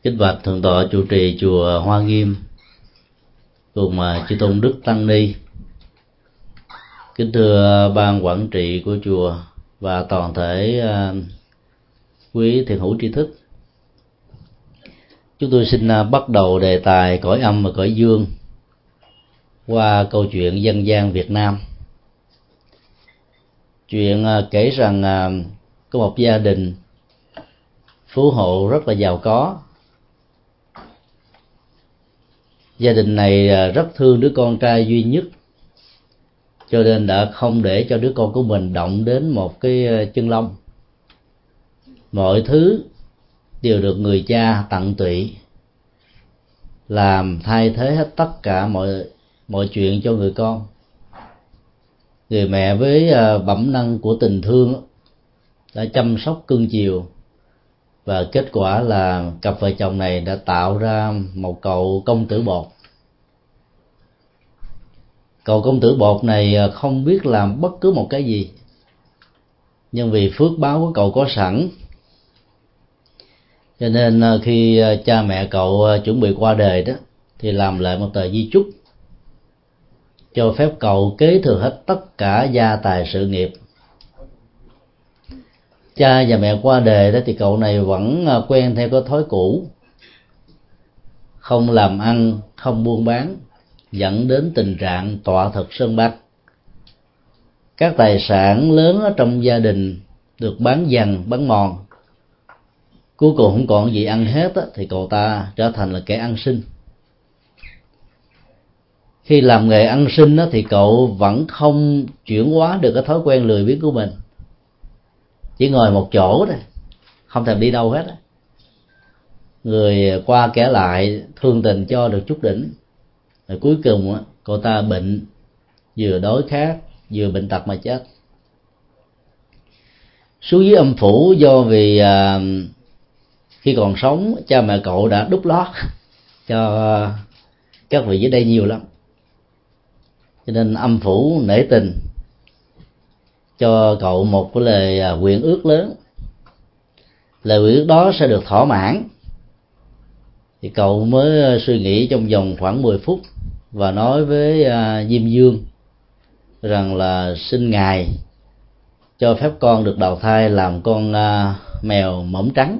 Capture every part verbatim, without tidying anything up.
Kính bạch thượng tọa trụ trì chùa Hoa Nghiêm cùng chư tôn đức tăng ni, kính thưa ban quản trị của chùa và toàn thể quý thiền hữu tri thức. Chúng tôi xin bắt đầu đề tài cõi âm và cõi dương qua câu chuyện dân gian Việt Nam. Chuyện kể rằng có một gia đình phú hộ rất là giàu có. Gia đình này rất thương đứa con trai duy nhất, cho nên đã không để cho đứa con của mình động đến một cái chân lông. Mọi thứ đều được người cha tận tụy làm thay thế hết tất cả mọi mọi chuyện cho người con. Người mẹ với bẩm năng của tình thương đã chăm sóc cưng chiều, và kết quả là cặp vợ chồng này đã tạo ra một cậu công tử bột. Cậu công tử bột này không biết làm bất cứ một cái gì, nhưng vì phước báo của cậu có sẵn, cho nên khi cha mẹ cậu chuẩn bị qua đời đó thì làm lại một tờ di chúc cho phép cậu kế thừa hết tất cả gia tài sự nghiệp. Cha và mẹ qua đời đó thì cậu này vẫn quen theo cái thói cũ, không làm ăn, không buôn bán, dẫn đến tình trạng tọa thực sơn băng. Các tài sản lớn ở trong gia đình được bán dần bán mòn, cuối cùng không còn gì ăn hết á, thì cậu ta trở thành là kẻ ăn xin. Khi làm nghề ăn xin á, thì cậu vẫn không chuyển hóa được cái thói quen lười biếng của mình, chỉ ngồi một chỗ thôi, không thèm đi đâu hết. Người qua kẻ lại thương tình cho được chút đỉnh, rồi cuối cùng cậu ta bệnh, vừa đói khát vừa bệnh tật mà chết. Xuống dưới âm phủ do vì à, khi còn sống cha mẹ cậu đã đút lót cho các vị dưới đây nhiều lắm, cho nên âm phủ nể tình cho cậu một cái lời nguyện ước lớn. Lời nguyện ước đó sẽ được thỏa mãn thì cậu mới suy nghĩ trong vòng khoảng mười phút và nói với uh, Diêm Dương rằng là xin ngài cho phép con được đầu thai làm con uh, mèo mỏng trắng.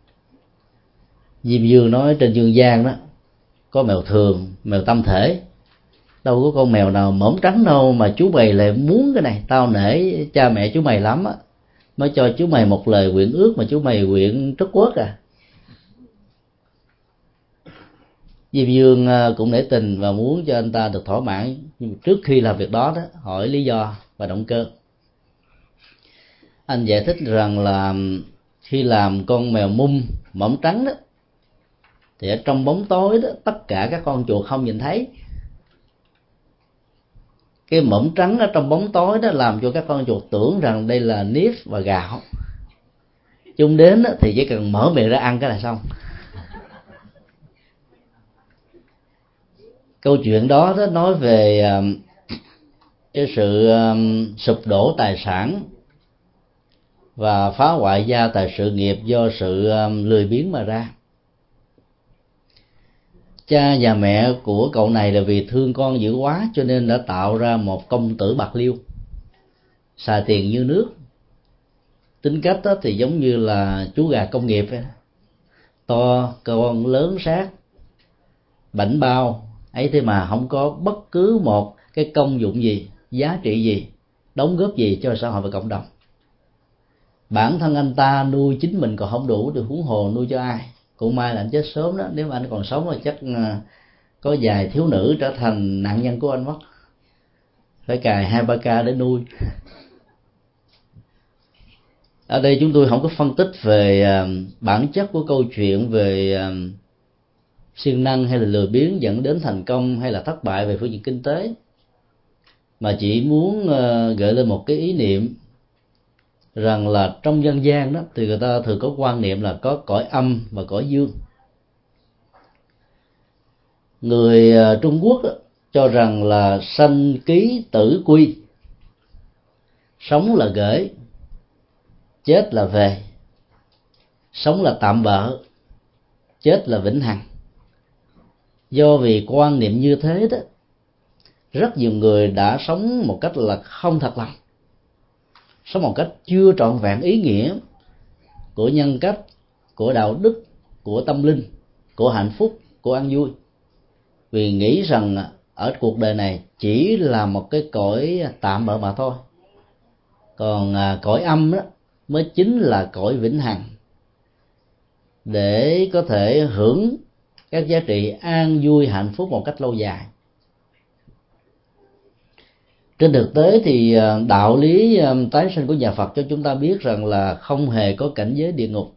Diêm Dương nói trên dương gian đó có mèo thường, mèo tâm thể, đâu có con mèo nào mỏng trắng đâu mà chú mày lại muốn cái này. Tao nể cha mẹ chú mày lắm á, mới cho chú mày một lời nguyện ước mà chú mày nguyện trất quốc à. Diêm Dương cũng nể tình và muốn cho anh ta được thỏa mãn, nhưng trước khi làm việc đó, đó hỏi lý do và động cơ. Anh giải thích rằng là khi làm con mèo mung mỏng trắng đó thì ở trong bóng tối đó tất cả các con chuột không nhìn thấy. Cái mỏng trắng ở trong bóng tối đó làm cho các con chuột tưởng rằng đây là nếp và gạo. Chúng đến đó thì chỉ cần mở miệng ra ăn cái là xong. Câu chuyện đó, đó nói về um, cái sự um, sụp đổ tài sản và phá hoại gia tài sự nghiệp do sự um, lười biếng mà ra. Cha và mẹ của cậu này là vì thương con dữ quá cho nên đã tạo ra một công tử bạc liêu, xài tiền như nước. Tính cách đó thì giống như là chú gà công nghiệp ấy. To con lớn sát bảnh bao ấy, thế mà không có bất cứ một cái công dụng gì, giá trị gì, đóng góp gì cho xã hội và cộng đồng. Bản thân anh ta nuôi chính mình còn không đủ thì huống hồ nuôi cho ai. Cũng may là anh chết sớm đó, nếu mà anh còn sống thì chắc có vài thiếu nữ trở thành nạn nhân của anh mất, phải cài hai ba ca để nuôi. Ở đây chúng tôi không có phân tích về bản chất của câu chuyện về siêng năng hay là lười biếng dẫn đến thành công hay là thất bại về phương diện kinh tế, mà chỉ muốn gợi lên một cái ý niệm rằng là trong dân gian đó thì người ta thường có quan niệm là có cõi âm và cõi dương. Người Trung Quốc đó, cho rằng là sanh ký tử quy, sống là gửi, chết là về. Sống là tạm bợ, chết là vĩnh hằng. Do vì quan niệm như thế đó, rất nhiều người đã sống một cách là không thật lòng, sống một cách chưa trọn vẹn ý nghĩa của nhân cách, của đạo đức, của tâm linh, của hạnh phúc, của an vui, vì nghĩ rằng ở cuộc đời này chỉ là một cái cõi tạm bợ mà thôi, còn cõi âm đó mới chính là cõi vĩnh hằng, để có thể hưởng các giá trị an vui hạnh phúc một cách lâu dài. Trên thực tế thì đạo lý tái sinh của nhà Phật cho chúng ta biết rằng là không hề có cảnh giới địa ngục.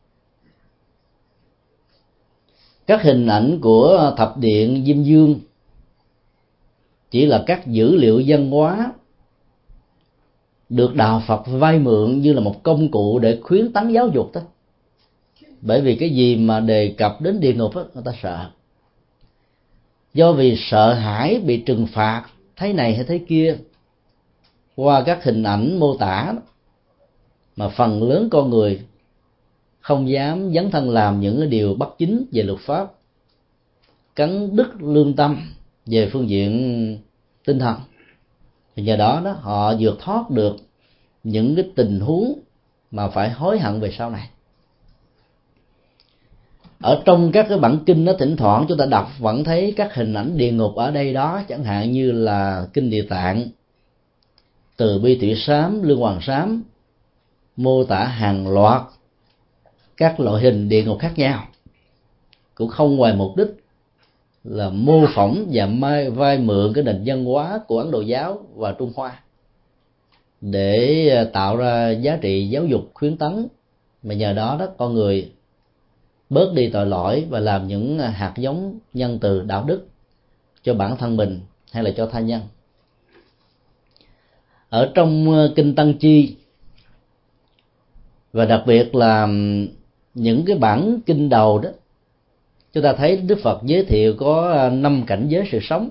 Các hình ảnh của thập điện Diêm Dương chỉ là các dữ liệu văn hóa được đạo Phật vay mượn như là một công cụ để khuyến tấn giáo dục thôi. Bởi vì cái gì mà đề cập đến địa ngục đó, người ta sợ. Do vì sợ hãi bị trừng phạt thấy này hay thấy kia qua các hình ảnh mô tả, mà phần lớn con người không dám dấn thân làm những cái điều bất chính về luật pháp, cắn đứt lương tâm về phương diện tinh thần. Thì nhờ đó đó họ vượt thoát được những cái tình huống mà phải hối hận về sau này. Ở trong các cái bản kinh đó, thỉnh thoảng chúng ta đọc vẫn thấy các hình ảnh địa ngục ở đây đó, chẳng hạn như là kinh Địa Tạng, Từ Bi Tụy Sám, Lương Hoàng Sám mô tả hàng loạt các loại hình địa ngục khác nhau, cũng không ngoài mục đích là mô phỏng và mai vai mượn cái nền văn hóa của Ấn Độ giáo và Trung Hoa để tạo ra giá trị giáo dục khuyến tấn, mà nhờ đó đó con người bớt đi tội lỗi và làm những hạt giống nhân từ đạo đức cho bản thân mình hay là cho tha nhân. Ở trong kinh Tăng Chi, và đặc biệt là những cái bản kinh đầu đó, chúng ta thấy Đức Phật giới thiệu có năm cảnh giới sự sống.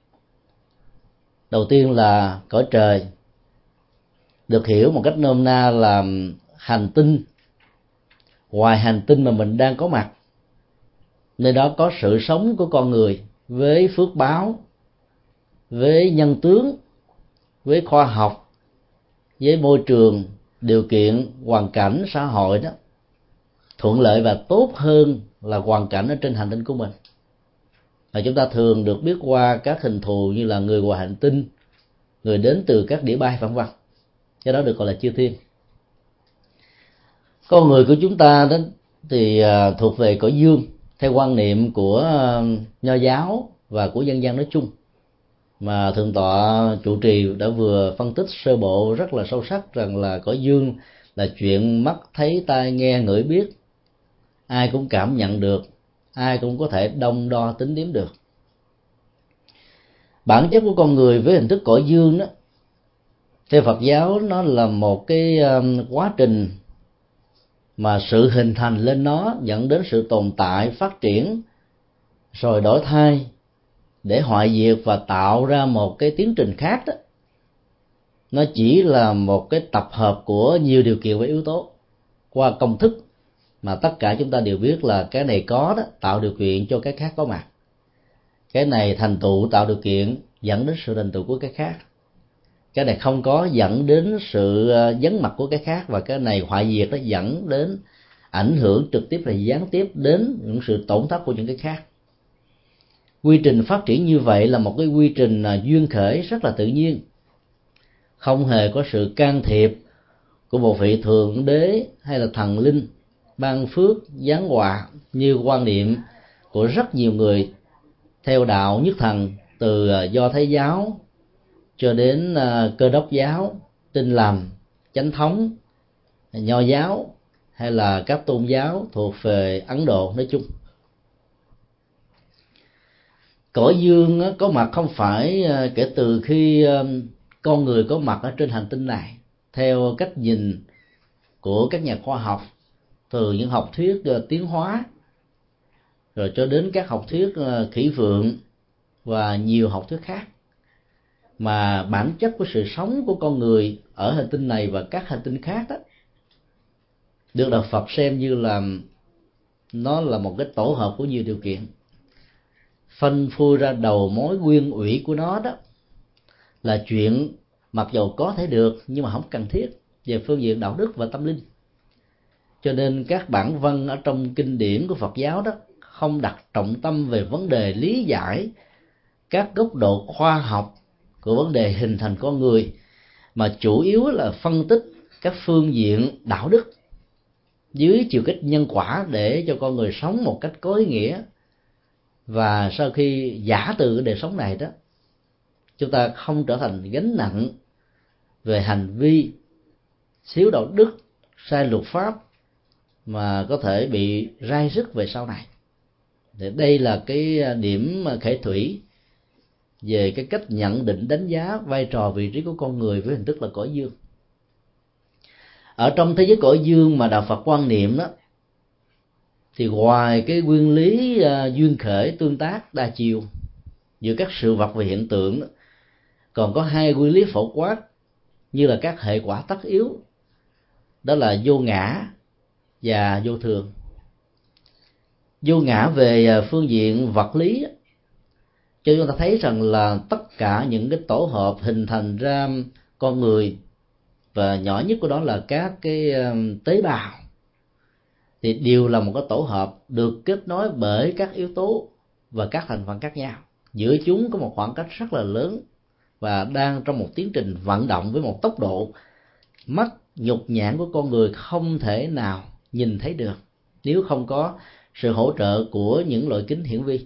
Đầu tiên là cõi trời, được hiểu một cách nôm na là hành tinh ngoài hành tinh mà mình đang có mặt. Nơi đó có sự sống của con người với phước báo, với nhân tướng, với khoa học, với môi trường, điều kiện, hoàn cảnh xã hội đó thuận lợi và tốt hơn là hoàn cảnh ở trên hành tinh của mình. Và chúng ta thường được biết qua các hình thù như là người ngoài hành tinh, người đến từ các đĩa bay vân vân. Do đó được gọi là chư thiên. Con người của chúng ta đó thì thuộc về cõi dương theo quan niệm của Nho giáo và của dân gian nói chung, mà thượng tọa trụ trì đã vừa phân tích sơ bộ rất là sâu sắc rằng là cõi dương là chuyện mắt thấy tai nghe ngửi biết, ai cũng cảm nhận được, ai cũng có thể đong đo tính đếm được. Bản chất của con người với hình thức cõi dương đó, theo Phật giáo nó là một cái quá trình mà sự hình thành lên nó dẫn đến sự tồn tại, phát triển, rồi đổi thay để hoại diệt và tạo ra một cái tiến trình khác đó. Nó chỉ là một cái tập hợp của nhiều điều kiện và yếu tố qua công thức mà tất cả chúng ta đều biết là cái này có đó tạo điều kiện cho cái khác có mặt, cái này thành tựu tạo điều kiện dẫn đến sự thành tựu của cái khác, cái này không có dẫn đến sự vắng mặt của cái khác, và cái này hoại diệt nó dẫn đến ảnh hưởng trực tiếp và gián tiếp đến những sự tổn thất của những cái khác. Quy trình phát triển như vậy là một cái quy trình duyên khởi rất là tự nhiên, không hề có sự can thiệp của một vị thượng đế hay là thần linh ban phước giáng họa như quan niệm của rất nhiều người theo đạo nhất thần, từ Do Thái giáo cho đến Cơ Đốc giáo, Tin Lành, Chánh thống, Nho giáo hay là các tôn giáo thuộc về Ấn Độ nói chung. Cõi dương có mặt không phải kể từ khi con người có mặt ở trên hành tinh này, theo cách nhìn của các nhà khoa học, từ những học thuyết tiến hóa rồi cho đến các học thuyết khỉ vượng và nhiều học thuyết khác, mà bản chất của sự sống của con người ở hành tinh này và các hành tinh khác đó được Đạo Phật xem như là nó là một cái tổ hợp của nhiều điều kiện. Phanh phui ra đầu mối nguyên ủy của nó đó là chuyện mặc dầu có thể được nhưng mà không cần thiết về phương diện đạo đức và tâm linh. Cho nên các bản văn ở trong kinh điển của Phật giáo đó không đặt trọng tâm về vấn đề lý giải các góc độ khoa học của vấn đề hình thành con người, mà chủ yếu là phân tích các phương diện đạo đức dưới chiều kích nhân quả để cho con người sống một cách có ý nghĩa. Và sau khi giả từ cái đời sống này đó, chúng ta không trở thành gánh nặng về hành vi xíu đạo đức, sai luật pháp mà có thể bị rai rứt về sau này. Thì đây là cái điểm khởi thủy về cái cách nhận định đánh giá vai trò vị trí của con người với hình thức là cõi dương. Ở trong thế giới cõi dương mà đạo Phật quan niệm đó, thì ngoài cái nguyên lý uh, duyên khởi tương tác đa chiều giữa các sự vật và hiện tượng đó, còn có hai nguyên lý phổ quát như là các hệ quả tất yếu, đó là vô ngã và vô thường. Vô ngã về phương diện vật lý, cho chúng ta thấy rằng là tất cả những cái tổ hợp hình thành ra con người, và nhỏ nhất của đó là các cái tế bào, thì đều là một cái tổ hợp được kết nối bởi các yếu tố và các thành phần khác nhau. Giữa chúng có một khoảng cách rất là lớn và đang trong một tiến trình vận động với một tốc độ mắt nhục nhãn của con người không thể nào nhìn thấy được nếu không có sự hỗ trợ của những loại kính hiển vi.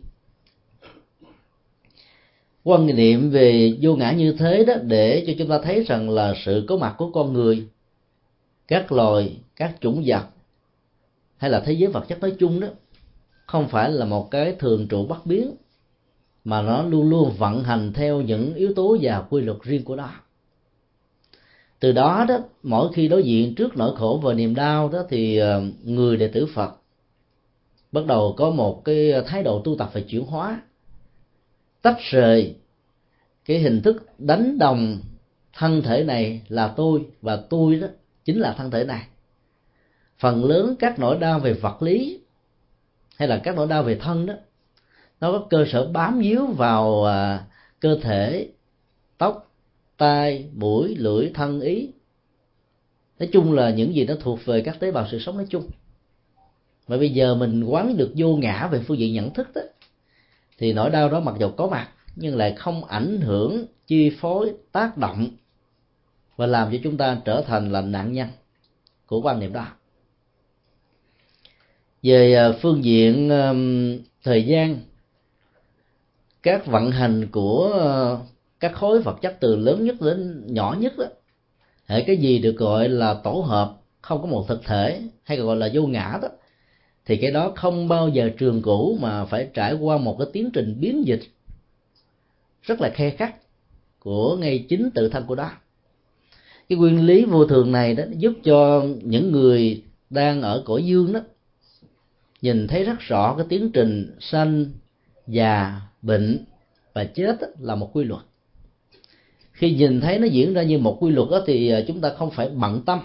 Quan niệm về vô ngã như thế đó để cho chúng ta thấy rằng là sự có mặt của con người, các loài, các chủng vật hay là thế giới vật chất nói chung đó không phải là một cái thường trụ bất biến, mà nó luôn luôn vận hành theo những yếu tố và quy luật riêng của nó. Từ đó đó, mỗi khi đối diện trước nỗi khổ và niềm đau đó, thì người đệ tử Phật bắt đầu có một cái thái độ tu tập và chuyển hóa, tách rời cái hình thức đánh đồng thân thể này là tôi và tôi đó chính là thân thể này. Phần lớn các nỗi đau về vật lý hay là các nỗi đau về thân đó, nó có cơ sở bám víu vào à, cơ thể, tóc, tai, mũi, lưỡi, thân, ý. Nói chung là những gì nó thuộc về các tế bào sự sống nói chung. Mà bây giờ mình quán được vô ngã về phương diện nhận thức đó, thì nỗi đau đó mặc dù có mặt nhưng lại không ảnh hưởng, chi phối, tác động và làm cho chúng ta trở thành là nạn nhân của quan niệm đó. Về phương diện thời gian, các vận hành của các khối vật chất từ lớn nhất đến nhỏ nhất đó, hệ cái gì được gọi là tổ hợp không có một thực thể hay gọi là vô ngã đó, thì cái đó không bao giờ trường cửu mà phải trải qua một cái tiến trình biến dịch rất là khe khắt của ngay chính tự thân của đó. Cái nguyên lý vô thường này đó giúp cho những người đang ở cõi dương đó nhìn thấy rất rõ cái tiến trình sanh, già, bệnh và chết là một quy luật. Khi nhìn thấy nó diễn ra như một quy luật đó, thì chúng ta không phải bận tâm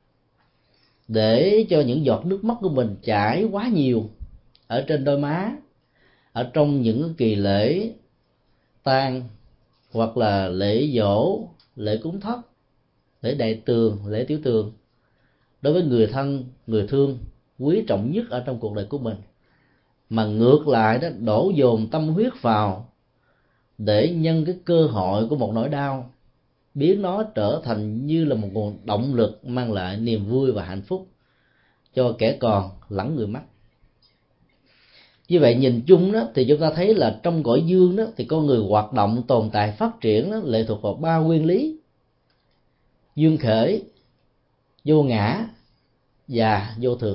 để cho những giọt nước mắt của mình chảy quá nhiều ở trên đôi má, ở trong những kỳ lễ tang hoặc là lễ dỗ, lễ cúng thất, lễ đại tường, lễ tiểu tường đối với người thân, người thương quý trọng nhất ở trong cuộc đời của mình, mà ngược lại đó đổ dồn tâm huyết vào để nhân cái cơ hội của một nỗi đau biến nó trở thành như là một nguồn động lực mang lại niềm vui và hạnh phúc cho kẻ còn lẫn người mất. Như vậy nhìn chung đó thì chúng ta thấy là trong cõi dương đó thì con người hoạt động, tồn tại, phát triển đó, lệ thuộc vào ba nguyên lý: duyên khởi, vô ngã và vô thường.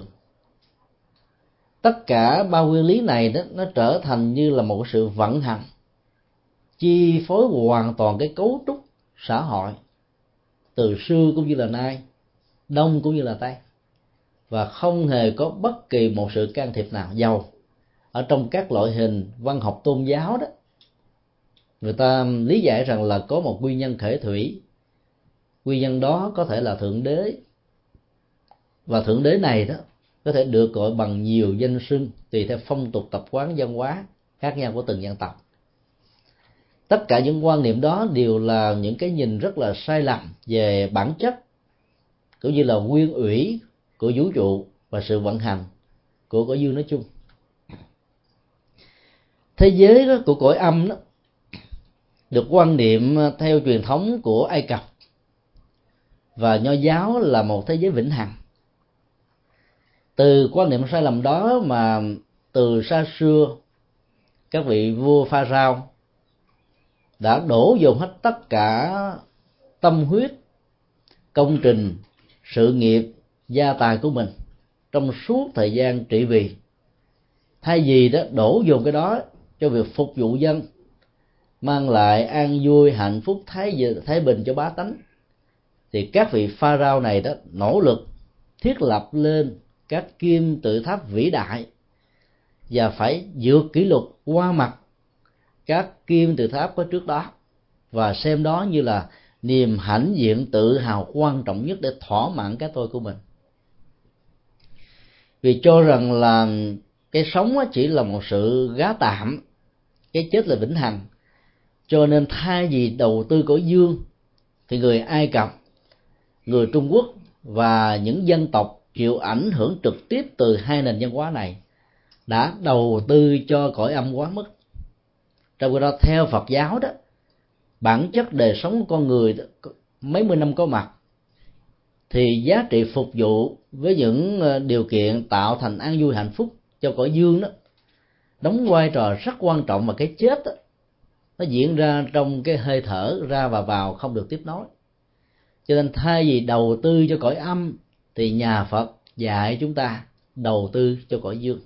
Tất cả ba nguyên lý này đó nó trở thành như là một sự vận hành chi phối hoàn toàn cái cấu trúc xã hội từ xưa cũng như là nay, đông cũng như là tây, và không hề có bất kỳ một sự can thiệp nào. Dầu ở trong các loại hình văn học tôn giáo đó, người ta lý giải rằng là có một nguyên nhân khởi thủy, nguyên nhân đó có thể là thượng đế, và thượng đế này đó có thể được gọi bằng nhiều danh xưng tùy theo phong tục tập quán văn hóa khác nhau của từng dân tộc. Tất cả những quan niệm đó đều là những cái nhìn rất là sai lầm về bản chất cũng như là nguyên ủy của vũ trụ và sự vận hành của cõi dương nói chung. Thế giới đó, của cõi âm đó, được quan niệm theo truyền thống của Ai Cập và Nho giáo là một thế giới vĩnh hằng. Từ quan niệm sai lầm đó mà từ xa xưa các vị vua Pharaoh đã đổ dồn hết tất cả tâm huyết, công trình, sự nghiệp, gia tài của mình trong suốt thời gian trị vì. Thay vì đó đổ dồn cái đó cho việc phục vụ dân, mang lại an vui, hạnh phúc, thái thái bình cho bá tánh, thì các vị Pharaoh này đó nỗ lực thiết lập lên các kim tự tháp vĩ đại và phải vượt kỷ lục qua mặt các kim tự tháp có trước đó, và xem đó như là niềm hãnh diện tự hào quan trọng nhất để thỏa mãn cái tôi của mình. Vì cho rằng là cái sống chỉ là một sự gá tạm, cái chết là vĩnh hằng, cho nên thay vì đầu tư cõi dương thì người Ai Cập, người Trung Quốc và những dân tộc chịu ảnh hưởng trực tiếp từ hai nền văn hóa này đã đầu tư cho cõi âm quá mức. Trong khi đó theo Phật giáo đó, bản chất đời sống của con người mấy mươi năm có mặt thì giá trị phục vụ với những điều kiện tạo thành an vui hạnh phúc cho cõi dương đó đóng vai trò rất quan trọng, mà cái chết đó, nó diễn ra trong cái hơi thở ra và vào không được tiếp nối. Cho nên thay vì đầu tư cho cõi âm thì nhà Phật dạy chúng ta đầu tư cho cõi dương.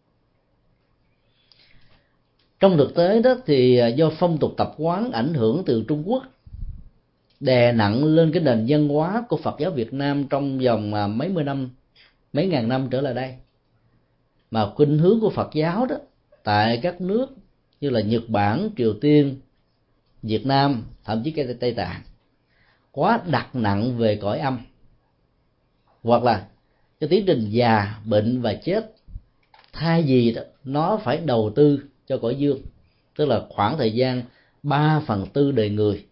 Trong thực tế đó thì do phong tục tập quán ảnh hưởng từ Trung Quốc đè nặng lên cái nền văn hóa của Phật giáo Việt Nam trong vòng mấy mươi năm, mấy ngàn năm trở lại đây, mà khuynh hướng của Phật giáo đó tại các nước như là Nhật Bản, Triều Tiên, Việt Nam, thậm chí cái Tây Tạng quá đặt nặng về cõi âm, hoặc là cái tiến trình già, bệnh và chết, thay vì đó nó phải đầu tư cho cõi dương, tức là khoảng thời gian ba phần tư đời người.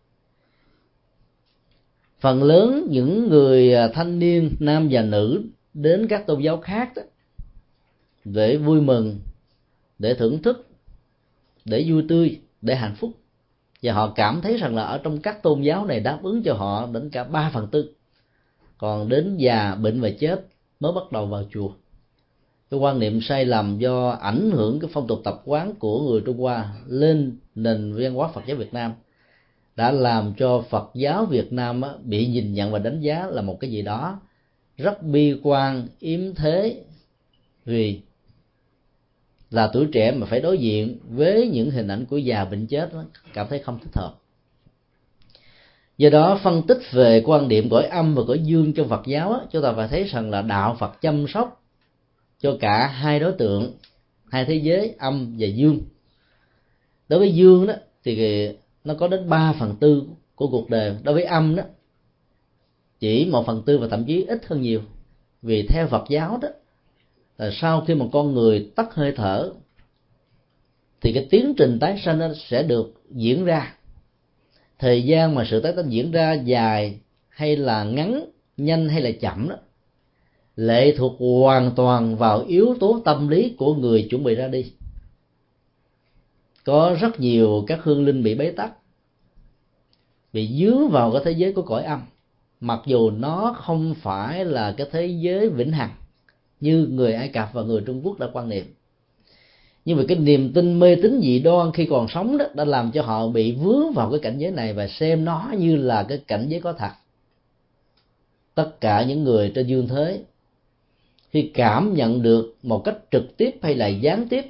Phần lớn những người thanh niên nam và nữ đến các tôn giáo khác đó, để vui mừng, để thưởng thức, để vui tươi, để hạnh phúc, và họ cảm thấy rằng là ở trong các tôn giáo này đáp ứng cho họ đến cả ba phần tư, còn đến già, bệnh và chết mới bắt đầu vào chùa. Cái quan niệm sai lầm do ảnh hưởng cái phong tục tập quán của người Trung Hoa lên nền văn hóa Phật giáo Việt Nam đã làm cho Phật giáo Việt Nam bị nhìn nhận và đánh giá là một cái gì đó rất bi quan, yếm thế, vì là tuổi trẻ mà phải đối diện với những hình ảnh của già, bệnh, chết, cảm thấy không thích hợp. Do đó phân tích về quan điểm cõi âm và cõi dương trong Phật giáo, chúng ta phải thấy rằng là đạo Phật chăm sóc cho cả hai đối tượng, hai thế giới âm và dương. Đối với dương đó thì nó có đến ba phần tư của cuộc đời, đối với âm đó chỉ một phần tư và thậm chí ít hơn nhiều. Vì theo Phật giáo đó là sau khi một con người tắt hơi thở thì cái tiến trình tái sanh nó sẽ được diễn ra. Thời gian mà sự tái sanh diễn ra dài hay là ngắn, nhanh hay là chậm đó lệ thuộc hoàn toàn vào yếu tố tâm lý của người chuẩn bị ra đi. Có rất nhiều các hương linh bị bế tắc, bị dướng vào cái thế giới của cõi âm, mặc dù nó không phải là cái thế giới vĩnh hằng như người Ai Cập và người Trung Quốc đã quan niệm. Nhưng mà cái niềm tin mê tín dị đoan khi còn sống đó đã làm cho họ bị vướng vào cái cảnh giới này và xem nó như là cái cảnh giới có thật. Tất cả những người trên dương thế khi cảm nhận được một cách trực tiếp hay là gián tiếp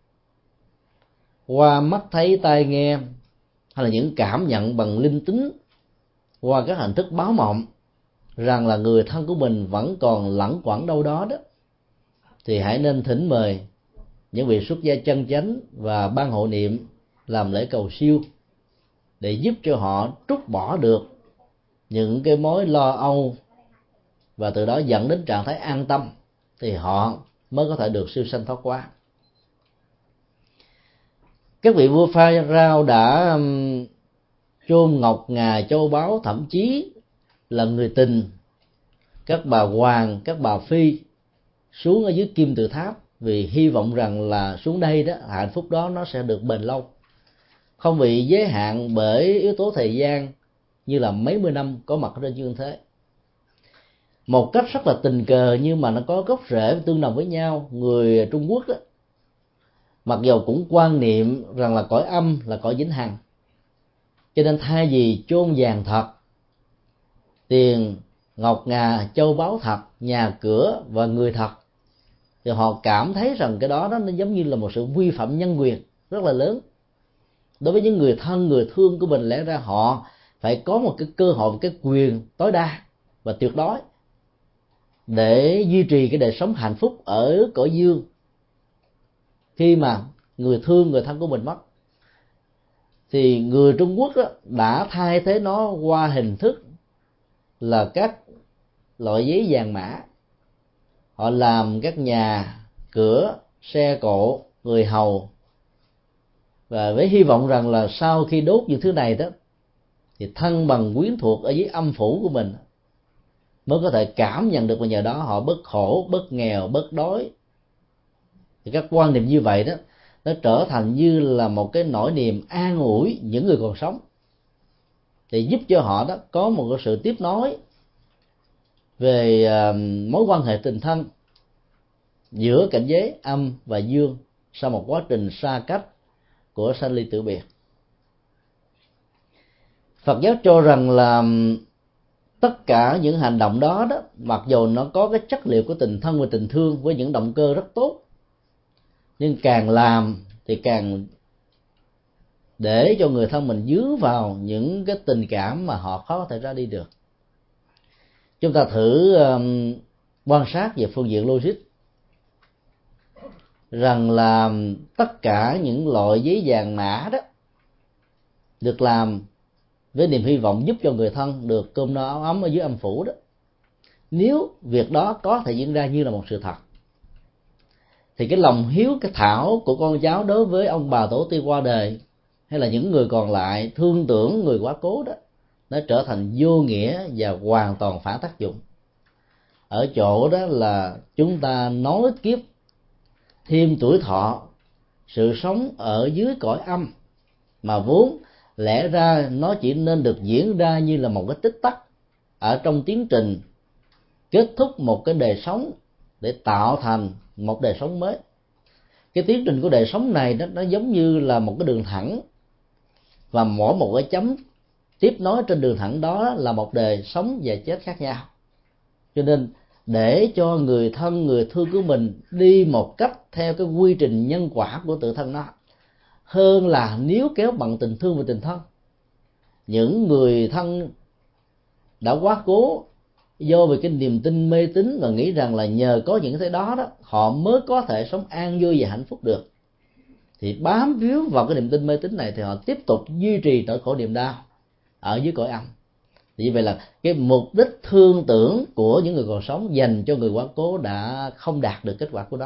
qua mắt thấy, tai nghe, hay là những cảm nhận bằng linh tính qua các hình thức báo mộng rằng là người thân của mình vẫn còn lẩn quẩn đâu đó đó, thì hãy nên thỉnh mời những vị xuất gia chân chánh và ban hộ niệm làm lễ cầu siêu để giúp cho họ trút bỏ được những cái mối lo âu và từ đó dẫn đến trạng thái an tâm thì họ mới có thể được siêu sanh thoát quá. Các vị vua Pharaoh đã chôn ngọc ngà châu báu, thậm chí là người tình, các bà hoàng, các bà phi xuống ở dưới kim tự tháp, vì hy vọng rằng là xuống đây đó hạnh phúc đó nó sẽ được bền lâu, không bị giới hạn bởi yếu tố thời gian như là mấy mươi năm có mặt trên dương thế. Một cách rất là tình cờ nhưng mà nó có gốc rễ tương đồng với nhau. Người Trung Quốc đó, mặc dầu cũng quan niệm rằng là cõi âm là cõi vĩnh hằng, cho nên thay vì chôn vàng thật, tiền ngọc ngà châu báu thật, nhà cửa và người thật, thì họ cảm thấy rằng cái đó, đó nó giống như là một sự vi phạm nhân quyền rất là lớn. Đối với những người thân, người thương của mình, lẽ ra họ phải có một cái cơ hội, một cái quyền tối đa và tuyệt đối để duy trì cái đời sống hạnh phúc ở cõi dương khi mà người thương, người thân của mình mất. Thì người Trung Quốc đó đã thay thế nó qua hình thức là các loại giấy vàng mã. Họ làm các nhà, cửa, xe cộ, người hầu, và với hy vọng rằng là sau khi đốt những thứ này đó thì thân bằng quyến thuộc ở dưới âm phủ của mình mới có thể cảm nhận được, và nhờ đó họ bớt khổ, bớt nghèo, bớt đói. Thì các quan niệm như vậy đó nó trở thành như là một cái nỗi niềm an ủi những người còn sống, để giúp cho họ đó có một cái sự tiếp nối về mối quan hệ tình thân giữa cảnh giới âm và dương sau một quá trình xa cách của sanh ly tử biệt. Phật giáo cho rằng là tất cả những hành động đó đó, mặc dù nó có cái chất liệu của tình thân và tình thương với những động cơ rất tốt, nhưng càng làm thì càng để cho người thân mình dướng vào những cái tình cảm mà họ khó có thể ra đi được. Chúng ta thử um, quan sát về phương diện logic, rằng là tất cả những loại giấy vàng mã đó được làm với niềm hy vọng giúp cho người thân được cơm no áo ấm ở dưới âm phủ đó, nếu việc đó có thể diễn ra như là một sự thật, thì cái lòng hiếu cái thảo của con cháu đối với ông bà tổ tiên qua đời hay là những người còn lại thương tưởng người quá cố đó, nó trở thành vô nghĩa và hoàn toàn phản tác dụng. Ở chỗ đó là chúng ta nối kiếp thêm tuổi thọ, sự sống ở dưới cõi âm mà vốn lẽ ra nó chỉ nên được diễn ra như là một cái tích tắc ở trong tiến trình kết thúc một cái đời sống để tạo thành một đời sống mới. Cái tiến trình của đời sống này đó, nó giống như là một cái đường thẳng, và mỗi một cái chấm tiếp nối trên đường thẳng đó là một đời sống và chết khác nhau. Cho nên để cho người thân, người thương của mình đi một cách theo cái quy trình nhân quả của tự thân nó, hơn là nếu kéo bằng tình thương và tình thân. Những người thân đã quá cố do về cái niềm tin mê tín và nghĩ rằng là nhờ có những cái đó đó họ mới có thể sống an vui và hạnh phúc được, thì bám víu vào cái niềm tin mê tín này thì họ tiếp tục duy trì nỗi khổ niềm đau ở dưới cõi âm. Vì vậy là cái mục đích thương tưởng của những người còn sống dành cho người quá cố đã không đạt được kết quả của đó.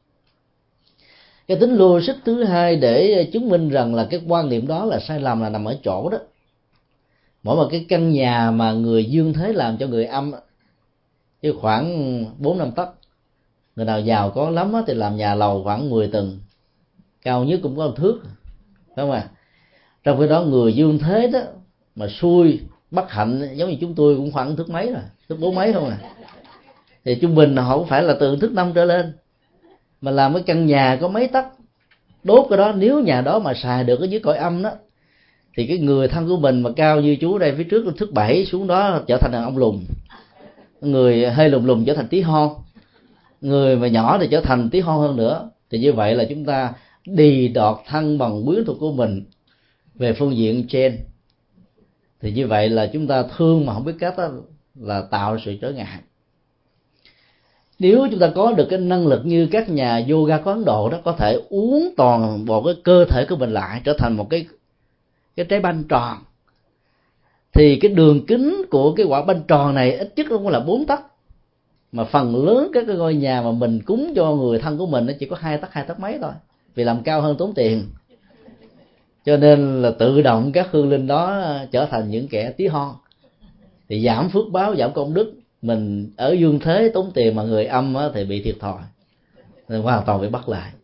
Cái tính logic thứ hai để chứng minh rằng là cái quan niệm đó là sai lầm là nằm ở chỗ đó, mỗi một cái căn nhà mà người dương thế làm cho người âm chứ khoảng bốn năm tấc, người nào giàu có lắm thì làm nhà lầu khoảng mười tầng, cao nhất cũng có một thước, đúng không ạ? Trong khi đó người dương thế đó mà xui bất hạnh giống như chúng tôi cũng khoảng thước mấy rồi, thước bốn mấy không à, thì trung bình họ cũng phải là từ thước năm trở lên, mà làm cái căn nhà có mấy tấc, đốt cái đó, nếu nhà đó mà xài được ở dưới cõi âm đó thì cái người thân của mình mà cao như chú đây phía trước là thước bảy, xuống đó trở thành ông lùn, người hơi lùn lùn trở thành tí hon, người mà nhỏ thì trở thành tí hon hơn nữa. Thì như vậy là chúng ta đì đọt thân bằng quyến thuộc của mình về phương diện trên, thì như vậy là chúng ta thương mà không biết cách đó, là tạo sự trở ngại. Nếu chúng ta có được cái năng lực như các nhà yoga của Ấn Độ đó, có thể uống toàn bộ cái cơ thể của mình lại trở thành một cái cái trái banh tròn, thì cái đường kính của cái quả banh tròn này ít nhất cũng là bốn tấc, mà phần lớn các cái ngôi nhà mà mình cúng cho người thân của mình nó chỉ có hai tấc hai tấc mấy thôi, vì làm cao hơn tốn tiền, cho nên là tự động các hương linh đó trở thành những kẻ tí hon, thì giảm phước báo, giảm công đức. Mình ở dương thế tốn tiền mà người âm thì bị thiệt thòi, nên hoàn toàn bị bắt lại.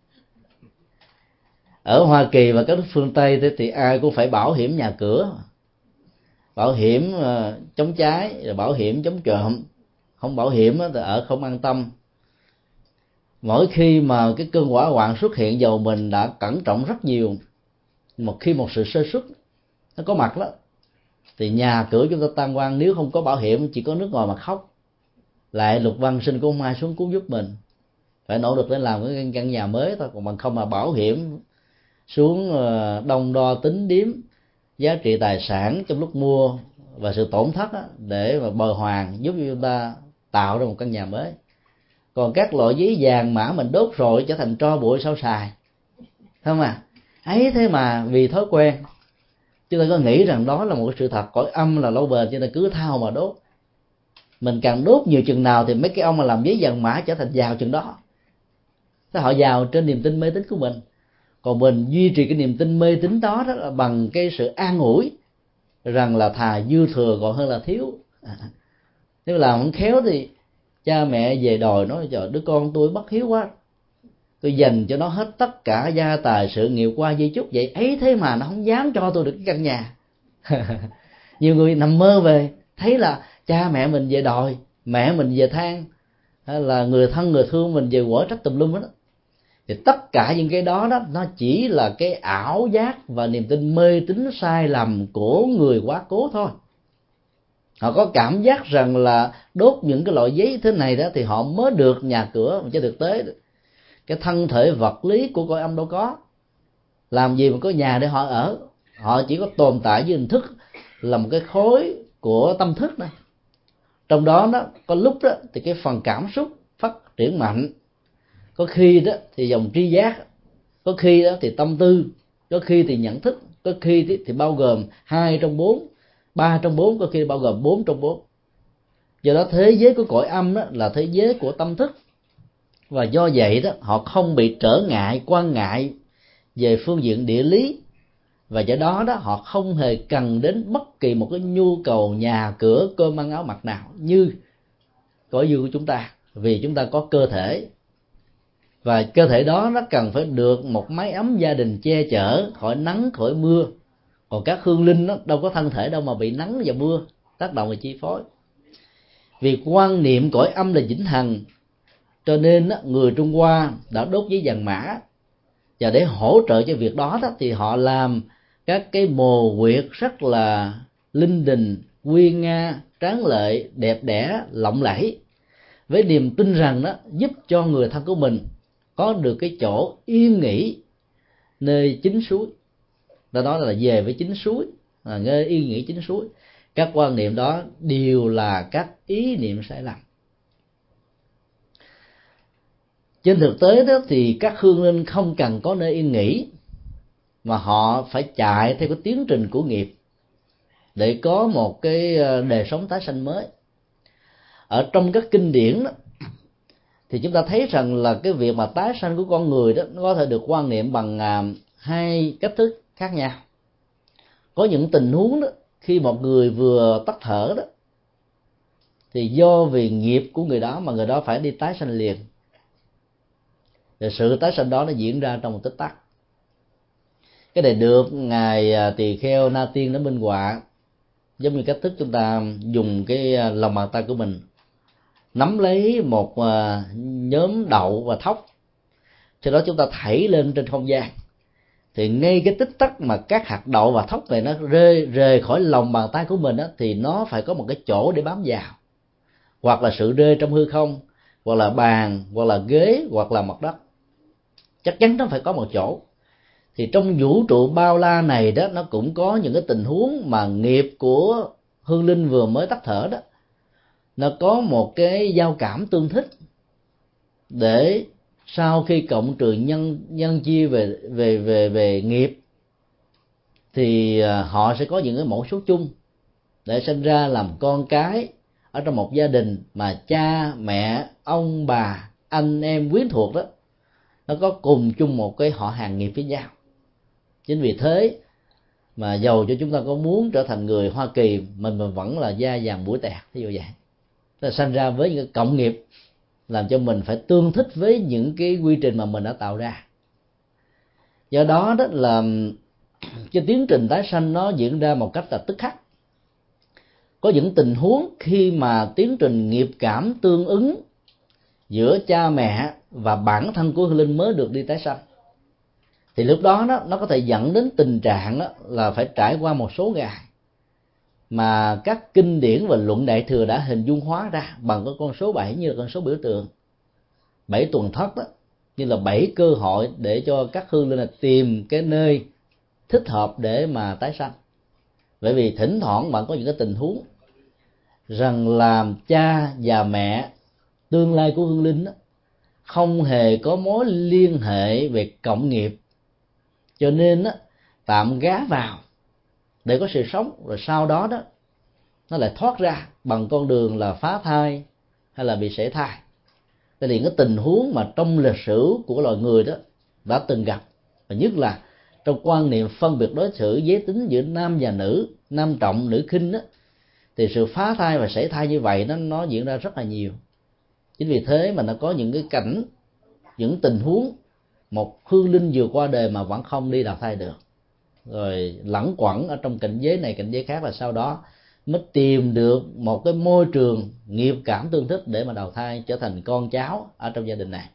Ở Hoa Kỳ và các nước phương Tây thì ai cũng phải bảo hiểm nhà cửa, bảo hiểm chống cháy, rồi bảo hiểm chống trộm. Không bảo hiểm thì ở không an tâm. Mỗi khi mà cái cơn hỏa hoạn xuất hiện, dầu mình đã cẩn trọng rất nhiều, một khi một sự sơ suất nó có mặt đó, thì nhà cửa chúng ta tan hoang, nếu không có bảo hiểm chỉ có nước ngoài mà khóc. Lại Lục Văn Sinh cũng không ai xuống cứu giúp mình, phải nỗ lực để làm cái căn nhà mới thôi. Còn bằng không mà bảo hiểm xuống đong đo tính điếm giá trị tài sản trong lúc mua và sự tổn thất á, để mà bồi hoàn giúp cho chúng ta tạo ra một căn nhà mới. Còn các loại giấy vàng mã mình đốt rồi trở thành tro bụi sao xài, không à ấy. Thế mà vì thói quen chúng ta có nghĩ rằng đó là một cái sự thật, cõi âm là lâu bền, cho nên cứ thao mà đốt. Mình càng đốt nhiều chừng nào thì mấy cái ông mà làm giấy vàng mã trở thành giàu chừng đó. Thế họ giàu trên niềm tin mê tín của mình. Còn mình duy trì cái niềm tin mê tín đó, đó là bằng cái sự an ủi rằng là thà dư thừa còn hơn là thiếu. À, nếu làm không khéo thì cha mẹ về đòi nói: trời, đứa con tôi bất hiếu quá, tôi dành cho nó hết tất cả gia tài sự nghiệp qua di chúc vậy, ấy thế mà nó không dám cho tôi được cái căn nhà. Nhiều người nằm mơ về thấy là cha mẹ mình về đòi, mẹ mình về than, hay là người thân người thương mình về quở trách tùm lum hết đó. Thì tất cả những cái đó đó nó chỉ là cái ảo giác và niềm tin mê tín sai lầm của người quá cố thôi. Họ có cảm giác rằng là đốt những cái loại giấy thế này đó thì họ mới được nhà cửa, mà trên thực tế cái thân thể vật lý của cõi âm đâu có, làm gì mà có nhà để họ ở. Họ chỉ có tồn tại với hình thức là một cái khối của tâm thức này. Trong đó đó có lúc đó thì cái phần cảm xúc phát triển mạnh, có khi đó thì dòng tri giác, có khi đó thì tâm tư, có khi thì nhận thức, có khi thì, thì bao gồm hai trong bốn, ba trong bốn, có khi bao gồm bốn trong bốn. Do đó thế giới của cõi âm đó là thế giới của tâm thức, và do vậy đó họ không bị trở ngại, quan ngại về phương diện địa lý, và do đó đó họ không hề cần đến bất kỳ một cái nhu cầu nhà cửa, cơm ăn áo mặc nào như cõi dương của chúng ta, vì chúng ta có cơ thể, và cơ thể đó nó cần phải được một mái ấm gia đình che chở khỏi nắng khỏi mưa. Còn các hương linh đó đâu có thân thể đâu mà bị nắng và mưa tác động và chi phối. Vì quan niệm cõi âm là vĩnh hằng, cho nên đó, người Trung Hoa đã đốt giấy vàng mã, và để hỗ trợ cho việc đó, đó thì họ làm các cái mồ huyệt rất là linh đình, nguy nga, tráng lệ, đẹp đẽ, lộng lẫy, với niềm tin rằng đó giúp cho người thân của mình có được cái chỗ yên nghỉ nơi chính suối. Ta nói là về với chính suối, à, nơi yên nghỉ chính suối. Các quan niệm đó đều là các ý niệm sai lầm. Trên thực tế đó thì các hương linh không cần có nơi yên nghỉ, mà họ phải chạy theo cái tiến trình của nghiệp để có một cái đời sống tái sanh mới. Ở trong các kinh điển đó, thì chúng ta thấy rằng là cái việc mà tái sanh của con người đó nó có thể được quan niệm bằng hai cách thức khác nhau. Có những tình huống đó khi một người vừa tắt thở đó, thì do vì nghiệp của người đó mà người đó phải đi tái sanh liền. Rồi sự tái sanh đó nó diễn ra trong một tích tắc. Cái này được ngài tỳ kheo Na Tiên đã minh họa, giống như cách thức chúng ta dùng cái lòng bàn tay của mình nắm lấy một nhóm đậu và thóc, sau đó chúng ta thảy lên trên không gian, thì ngay cái tích tắc mà các hạt đậu và thóc này nó rơi rời khỏi lòng bàn tay của mình đó, thì nó phải có một cái chỗ để bám vào, hoặc là sự rơi trong hư không, hoặc là bàn, hoặc là ghế, hoặc là mặt đất. Chắc chắn nó phải có một chỗ. Thì trong vũ trụ bao la này đó, nó cũng có những cái tình huống mà nghiệp của hương linh vừa mới tắt thở đó, nó có một cái giao cảm tương thích, để sau khi cộng trừ nhân nhân chia về về về về nghiệp, thì họ sẽ có những cái mẫu số chung để sinh ra làm con cái ở trong một gia đình mà cha mẹ, ông bà, anh em, quyến thuộc đó, nó có cùng chung một cái họ hàng nghiệp với nhau. Chính vì thế mà dầu cho chúng ta có muốn trở thành người Hoa Kỳ, mình mình vẫn là da vàng mũi tẹt, ví dụ vậy. Tức là sanh ra với những cái cộng nghiệp làm cho mình phải tương thích với những cái quy trình mà mình đã tạo ra. Do đó đó là cái tiến trình tái sanh nó diễn ra một cách là tức khắc. Có những tình huống khi mà tiến trình nghiệp cảm tương ứng giữa cha mẹ và bản thân của hương linh mới được đi tái sanh, thì lúc đó, đó nó có thể dẫn đến tình trạng đó là phải trải qua một số ngày mà các kinh điển và luận Đại Thừa đã hình dung hóa ra bằng cái con số bảy như là con số biểu tượng. Bảy tuần thất đó như là bảy cơ hội để cho các hương linh tìm cái nơi thích hợp để mà tái sanh. Bởi vì thỉnh thoảng bạn có những cái tình huống rằng là cha và mẹ tương lai của hương linh đó không hề có mối liên hệ về cộng nghiệp, cho nên đó, tạm gá vào để có sự sống, rồi sau đó đó nó lại thoát ra bằng con đường là phá thai hay là bị sảy thai. Đây là những cái tình huống mà trong lịch sử của loài người đó đã từng gặp, và nhất là trong quan niệm phân biệt đối xử giới tính giữa nam và nữ, nam trọng nữ khinh đó, thì sự phá thai và sảy thai như vậy nó nó diễn ra rất là nhiều. Chính vì thế mà nó có những cái cảnh, những tình huống một hương linh vừa qua đời mà vẫn không đi đào thai được, rồi lẳng quẩn ở trong cảnh giới này cảnh giới khác, là sau đó mới tìm được một cái môi trường nghiệp cảm tương thích để mà đào thai trở thành con cháu ở trong gia đình này.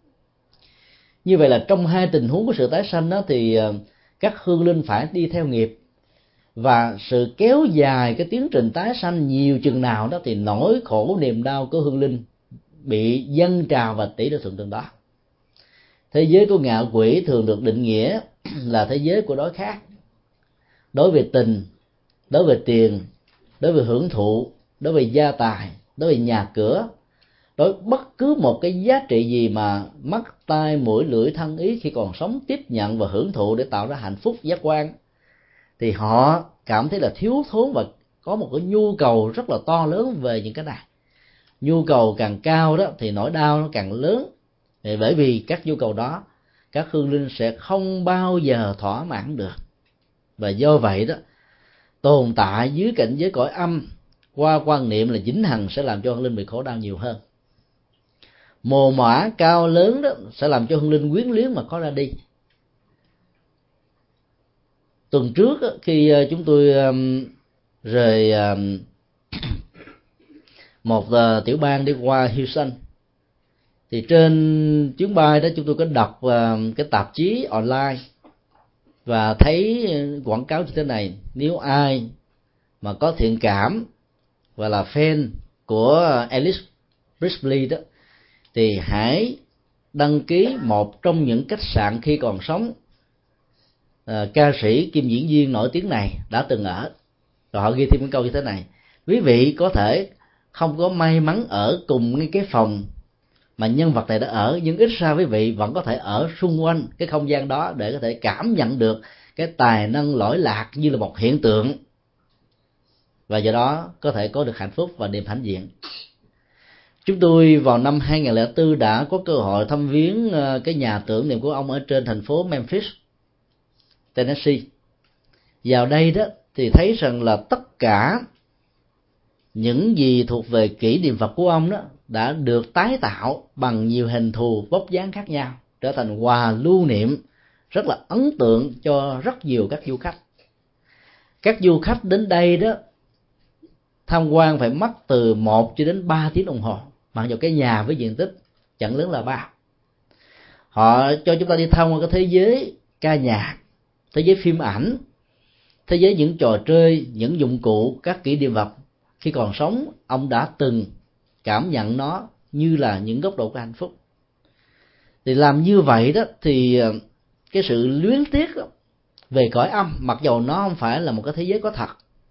Như vậy là trong hai tình huống của sự tái sanh đó, thì các hương linh phải đi theo nghiệp, và sự kéo dài cái tiến trình tái sanh nhiều chừng nào đó thì nỗi khổ niềm đau của hương linh bị dâng trào và tỷ lệ thuận từng đó. Thế giới của ngạ quỷ thường được định nghĩa là thế giới của đối khác, đối về tình, đối về tiền, đối về hưởng thụ, đối về gia tài, đối về nhà cửa, đối bất cứ một cái giá trị gì mà mắt, tai, mũi, lưỡi, thân, ý khi còn sống tiếp nhận và hưởng thụ để tạo ra hạnh phúc giác quan, thì họ cảm thấy là thiếu thốn và có một cái nhu cầu rất là to lớn về những cái này. Nhu cầu càng cao đó thì nỗi đau nó càng lớn, thì bởi vì các nhu cầu đó các hương linh sẽ không bao giờ thỏa mãn được, và do vậy đó tồn tại dưới cảnh giới cõi âm qua quan niệm là vĩnh hằng sẽ làm cho hương linh bị khổ đau nhiều hơn. Mồ mả cao lớn đó sẽ làm cho hương linh quyến luyến mà khó ra đi. Tuần trước khi chúng tôi rời một tiểu bang đi qua Houston, thì trên chuyến bay đó chúng tôi có đọc cái tạp chí online và thấy quảng cáo như thế này: nếu ai mà có thiện cảm và là fan của Elvis Presley đó, thì hãy đăng ký một trong những khách sạn khi còn sống à, ca sĩ kim diễn viên nổi tiếng này đã từng ở. Rồi họ ghi thêm một câu như thế này: quý vị có thể không có may mắn ở cùng cái phòng mà nhân vật này đã ở, nhưng ít ra quý vị vẫn có thể ở xung quanh cái không gian đó để có thể cảm nhận được cái tài năng lỗi lạc như là một hiện tượng, và do đó có thể có được hạnh phúc và niềm hãnh diện. Chúng tôi vào năm hai không không bốn đã có cơ hội thăm viếng cái nhà tưởng niệm của ông ở trên thành phố Memphis, Tennessee. Vào đây đó thì thấy rằng là tất cả những gì thuộc về kỷ niệm vật của ông đó đã được tái tạo bằng nhiều hình thù vóc dáng khác nhau, trở thành quà lưu niệm rất là ấn tượng cho rất nhiều các du khách. Các du khách đến đây đó tham quan phải mất từ một cho đến ba tiếng đồng hồ, mặc dù cái nhà với diện tích chẳng lớn là bao. Họ cho chúng ta đi tham quan cái thế giới ca nhạc, thế giới phim ảnh, thế giới những trò chơi, những dụng cụ, các kỷ niệm vật khi còn sống ông đã từng cảm nhận nó như là những góc độ của hạnh phúc. Thì làm như vậy đó thì cái sự luyến tiếc về cõi âm, mặc dầu nó không phải là một cái thế giới có thật,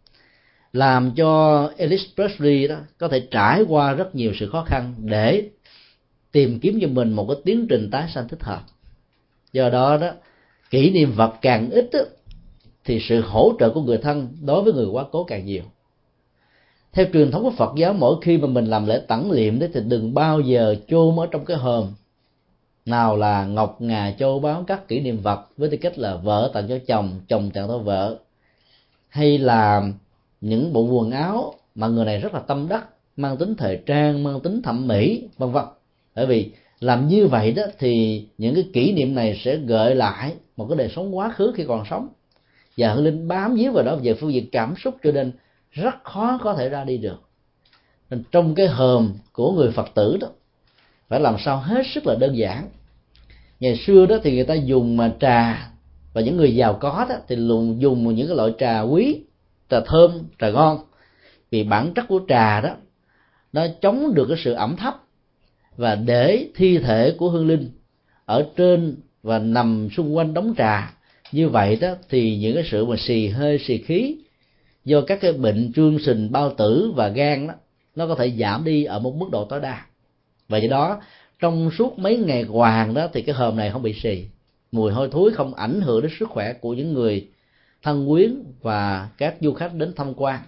làm cho Elvis Presley đó có thể trải qua rất nhiều sự khó khăn để tìm kiếm cho mình một cái tiến trình tái sanh thích hợp. Do đó đó kỷ niệm vật càng ít đó, thì sự hỗ trợ của người thân đối với người quá cố càng nhiều. Theo truyền thống của Phật giáo, mỗi khi mà mình làm lễ tẩn liệm đấy thì đừng bao giờ chôn ở trong cái hòm, nào là ngọc ngà châu báu các kỷ niệm vật với tư cách là vợ tặng cho chồng, chồng tặng cho vợ, hay là những bộ quần áo mà người này rất là tâm đắc, mang tính thời trang, mang tính thẩm mỹ, vân vân. Bởi vì làm như vậy đó thì những cái kỷ niệm này sẽ gợi lại một cái đời sống quá khứ khi còn sống, và hương linh bám víu vào đó về phương diện cảm xúc, cho nên rất khó có thể ra đi được. Nên trong cái hòm của người Phật tử đó phải làm sao hết sức là đơn giản. Ngày xưa đó thì người ta dùng mà trà, và những người giàu có đó thì luôn dùng những cái loại trà quý, trà thơm, trà ngon, vì bản chất của trà đó nó chống được cái sự ẩm thấp, và để thi thể của hương linh ở trên và nằm xung quanh đống trà. Như vậy đó thì những cái sự mà xì hơi xì khí do các cái bệnh trương sình, bao tử và gan đó, nó có thể giảm đi ở một mức độ tối đa. Và do đó trong suốt mấy ngày hoàng đó thì cái hòm này không bị xì, mùi hôi thối không ảnh hưởng đến sức khỏe của những người thân quyến và các du khách đến tham quan.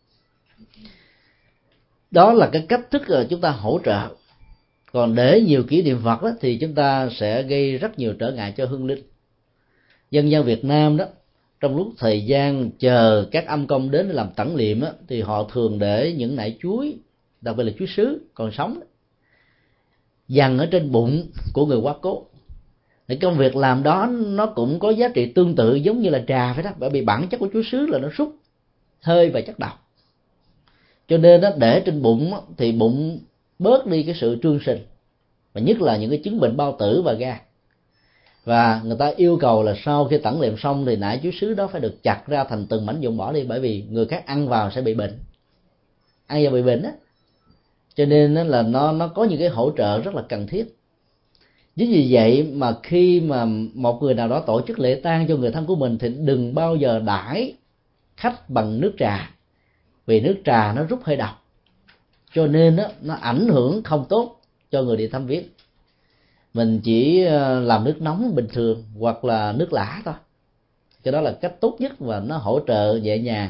Đó là cái cách thức là chúng ta hỗ trợ. Còn để nhiều kỷ niệm vật đó, thì chúng ta sẽ gây rất nhiều trở ngại cho hương linh. Dân gian Việt Nam đó, trong lúc thời gian chờ các âm công đến để làm tẩn liệm đó, thì họ thường để những nải chuối, đặc biệt là chuối sứ còn sống, dằn ở trên bụng của người quá cố. Thì công việc làm đó nó cũng có giá trị tương tự giống như là trà vậy đó, bởi vì bản chất của chuối sứ là nó sút hơi và chất độc, cho nên nó để trên bụng thì bụng bớt đi cái sự trương sình, và nhất là những cái chứng bệnh bao tử và gan. Và người ta yêu cầu là sau khi tẩn liệm xong thì nải chuối sứ đó phải được chặt ra thành từng mảnh vụn bỏ đi, bởi vì người khác ăn vào sẽ bị bệnh, ăn vào bị bệnh á. Cho nên là nó nó có những cái hỗ trợ rất là cần thiết. Chính vì vậy mà khi mà một người nào đó tổ chức lễ tang cho người thân của mình thì đừng bao giờ đãi khách bằng nước trà, vì nước trà nó rút hơi độc, cho nên đó, nó ảnh hưởng không tốt cho người đi thăm viếng. Mình chỉ làm nước nóng bình thường hoặc là nước lã thôi, cái đó là cách tốt nhất và nó hỗ trợ nhẹ nhàng.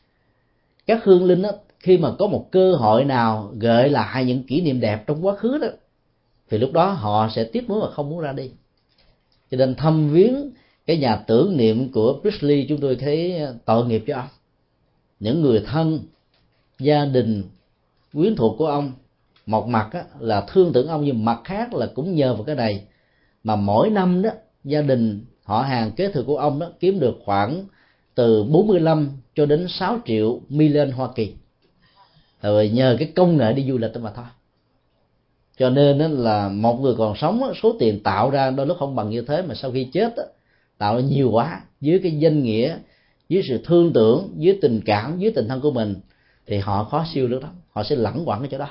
Các hương linh đó, khi mà có một cơ hội nào gợi lại những kỷ niệm đẹp trong quá khứ đó, thì lúc đó họ sẽ tiếc nuối và không muốn ra đi. Cho nên thăm viếng cái nhà tưởng niệm của Presley, chúng tôi thấy tội nghiệp cho ông. Những người thân, gia đình, quyến thuộc của ông, một mặt á, là thương tưởng ông, nhưng mặt khác là cũng nhờ vào cái này mà mỗi năm đó gia đình họ hàng kế thừa của ông đó kiếm được khoảng từ bốn mươi lăm cho đến sáu triệu million Hoa Kỳ, rồi nhờ cái công nghệ đi du lịch đó mà thôi. Cho nên đó là một người còn sống đó, số tiền tạo ra đôi lúc không bằng như thế, mà sau khi chết đó, tạo ra nhiều quá dưới cái danh nghĩa, dưới sự thương tưởng, dưới tình cảm, dưới tình thân của mình, thì họ khó siêu được lắm, họ sẽ lẳng quẩn ở chỗ đó.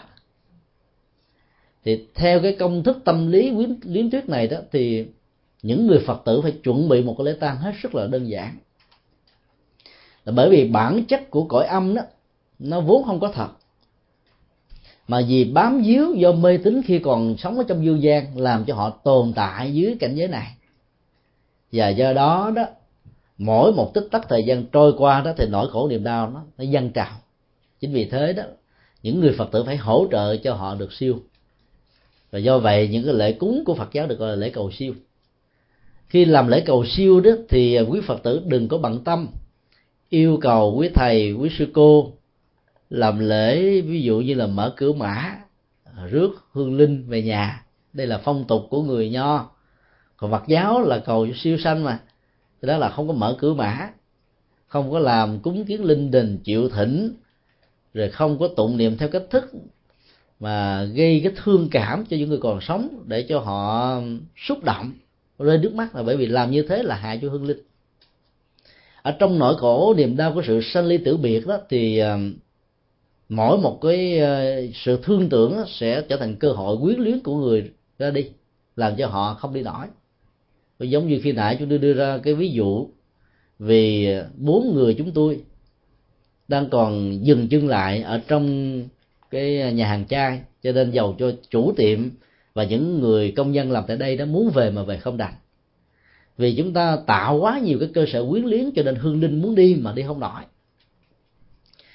Thì theo cái công thức tâm lý lý thuyết này đó, thì những người Phật tử phải chuẩn bị một cái lễ tang hết sức là đơn giản, là bởi vì bản chất của cõi âm đó nó vốn không có thật, mà vì bám víu do mê tín khi còn sống ở trong dương gian làm cho họ tồn tại dưới cảnh giới này. Và do đó đó, mỗi một tích tắc thời gian trôi qua đó thì nỗi khổ niềm đau nó nó dâng trào. Chính vì thế đó, những người Phật tử phải hỗ trợ cho họ được siêu. Và do vậy những cái lễ cúng của Phật giáo được gọi là lễ cầu siêu. Khi làm lễ cầu siêu đó thì quý Phật tử đừng có bận tâm yêu cầu quý thầy, quý sư cô làm lễ, ví dụ như là mở cửa mã, rước hương linh về nhà. Đây là phong tục của người Nho. Còn Phật giáo là cầu siêu sanh mà, đó là không có mở cửa mã, không có làm cúng kiến linh đình chịu thỉnh, rồi không có tụng niệm theo cách thức mà gây cái thương cảm cho những người còn sống để cho họ xúc động rơi nước mắt, là bởi vì làm như thế là hại cho hương linh. Ở trong nỗi khổ niềm đau của sự sanh ly tử biệt đó, thì mỗi một cái sự thương tưởng sẽ trở thành cơ hội quyến luyến của người ra đi, làm cho họ không đi nổi. Giống như khi nãy chúng tôi đưa ra cái ví dụ vì bốn người chúng tôi đang còn dừng chân lại ở trong cái nhà hàng chay, cho nên dầu cho chủ tiệm và những người công nhân làm tại đây đã muốn về mà về không đành, vì chúng ta tạo quá nhiều cái cơ sở quyến luyến, cho nên hương linh muốn đi mà đi không nổi.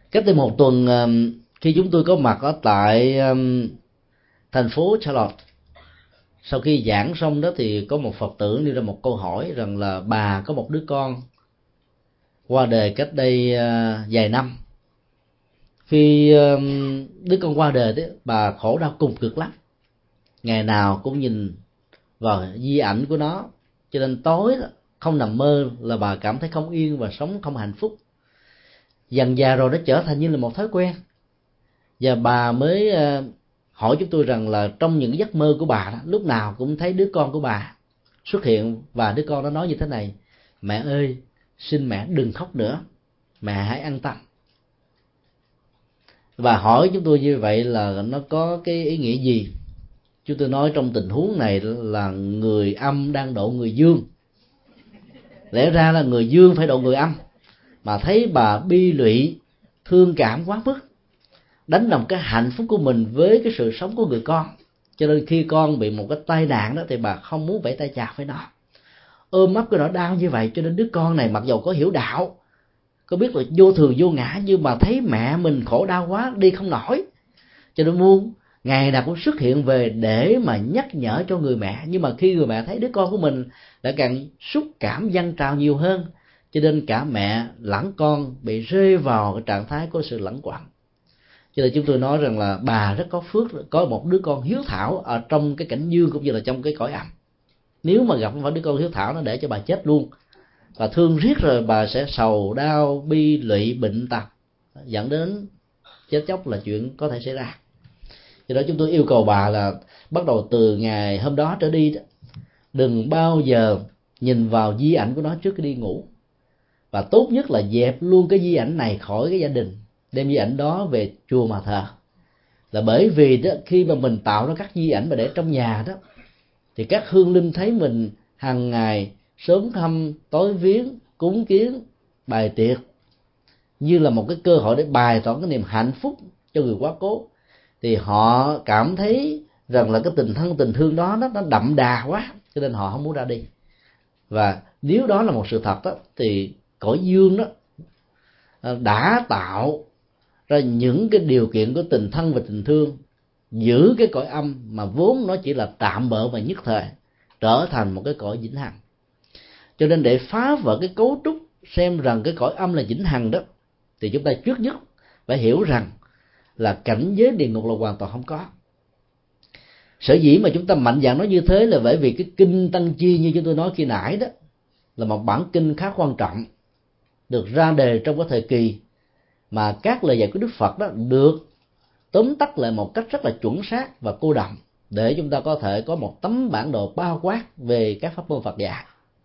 Cách đây một tuần, khi chúng tôi có mặt ở tại thành phố Charlotte, sau khi giảng xong đó thì có một Phật tử đưa ra một câu hỏi rằng là bà có một đứa con qua đời cách đây vài năm. Khi đứa con qua đời đấy, bà khổ đau cùng cực lắm, ngày nào cũng nhìn vào di ảnh của nó, cho nên tối không nằm mơ là bà cảm thấy không yên và sống không hạnh phúc. Dần dà rồi nó trở thành như là một thói quen, và bà mới hỏi chúng tôi rằng là trong những giấc mơ của bà đó, lúc nào cũng thấy đứa con của bà xuất hiện, và đứa con nó nói như thế này: mẹ ơi, xin mẹ đừng khóc nữa, mẹ hãy an tâm. Và hỏi chúng tôi như vậy là nó có cái ý nghĩa gì? Chúng tôi nói trong tình huống này là người âm đang độ người dương, lẽ ra là người dương phải độ người âm, mà thấy bà bi lụy, thương cảm quá mức, đánh đồng cái hạnh phúc của mình với cái sự sống của người con, cho nên khi con bị một cái tai nạn đó thì bà không muốn vẫy tay chào với nó, ôm ấp cái nỗi đau như vậy. Cho nên đứa con này mặc dầu có hiểu đạo, có biết là vô thường vô ngã, nhưng mà thấy mẹ mình khổ đau quá, đi không nổi, cho nên muốn ngày nào cũng xuất hiện về để mà nhắc nhở cho người mẹ. Nhưng mà khi người mẹ thấy đứa con của mình đã càng xúc cảm dâng trào nhiều hơn, cho nên cả mẹ lẫn con bị rơi vào cái trạng thái của sự lẫn quẩn. Cho nên chúng tôi nói rằng là bà rất có phước, có một đứa con hiếu thảo ở trong cái cảnh dương cũng như là trong cái cõi âm. Nếu mà gặp phải đứa con hiếu thảo, nó để cho bà chết luôn, và thương riết rồi bà sẽ sầu đau, bi lụy, bệnh tật, dẫn đến chết chóc là chuyện có thể xảy ra. Do đó chúng tôi yêu cầu bà là bắt đầu từ ngày hôm đó trở đi, đừng bao giờ nhìn vào di ảnh của nó trước khi đi ngủ, và tốt nhất là dẹp luôn cái di ảnh này khỏi cái gia đình, đem di ảnh đó về chùa mà thờ. Là bởi vì đó, khi mà mình tạo ra các di ảnh mà để trong nhà đó, thì các hương linh thấy mình hàng ngày sớm thăm tối viếng, cúng kiến, bài tiệc, như là một cái cơ hội để bày tỏ cái niềm hạnh phúc cho người quá cố, thì họ cảm thấy rằng là cái tình thân tình thương đó nó, nó đậm đà quá, cho nên họ không muốn ra đi. Và nếu đó là một sự thật đó, thì cõi dương đó đã tạo ra những cái điều kiện của tình thân và tình thương, giữ cái cõi âm mà vốn nó chỉ là tạm bợ và nhất thời, trở thành một cái cõi vĩnh hằng. Cho nên để phá vỡ cái cấu trúc xem rằng cái cõi âm là vĩnh hằng đó, thì chúng ta trước nhất phải hiểu rằng là cảnh giới địa ngục là hoàn toàn không có. Sở dĩ mà chúng ta mạnh dạn nói như thế là bởi vì cái kinh Tăng Chi như chúng tôi nói khi nãy đó là một bản kinh khá quan trọng, được ra đề trong cái thời kỳ mà các lời dạy của Đức Phật đó được tóm tắt lại một cách rất là chuẩn xác và cô đọng, để chúng ta có thể có một tấm bản đồ bao quát về các pháp môn Phật dạy.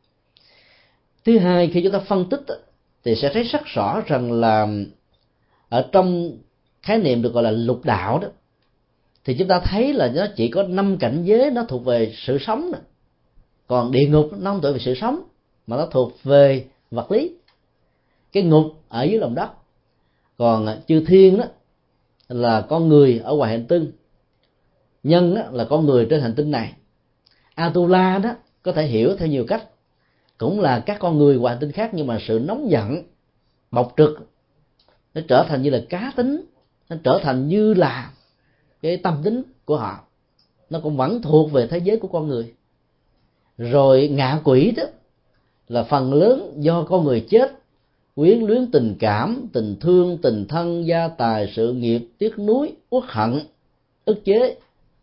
Thứ hai, khi chúng ta phân tích thì sẽ thấy rất rõ rằng là ở trong khái niệm được gọi là lục đạo đó, thì chúng ta thấy là nó chỉ có năm cảnh giới nó thuộc về sự sống đó. Còn địa ngục nó không thuộc về sự sống, mà nó thuộc về vật lý. Cái ngục ở dưới lòng đất, còn chư thiên đó là con người ở ngoài hành tinh, nhân đó là con người trên hành tinh này, Atula đó có thể hiểu theo nhiều cách, cũng là các con người ngoài hành tinh khác, nhưng mà sự nóng giận, bộc trực, nó trở thành như là cá tính, nó trở thành như là cái tâm tính của họ, nó cũng vẫn thuộc về thế giới của con người. Rồi ngạ quỷ đó là phần lớn do con người chết, quyến luyến tình cảm, tình thương, tình thân, gia tài, sự nghiệp, tiếc nuối, uất hận, ức chế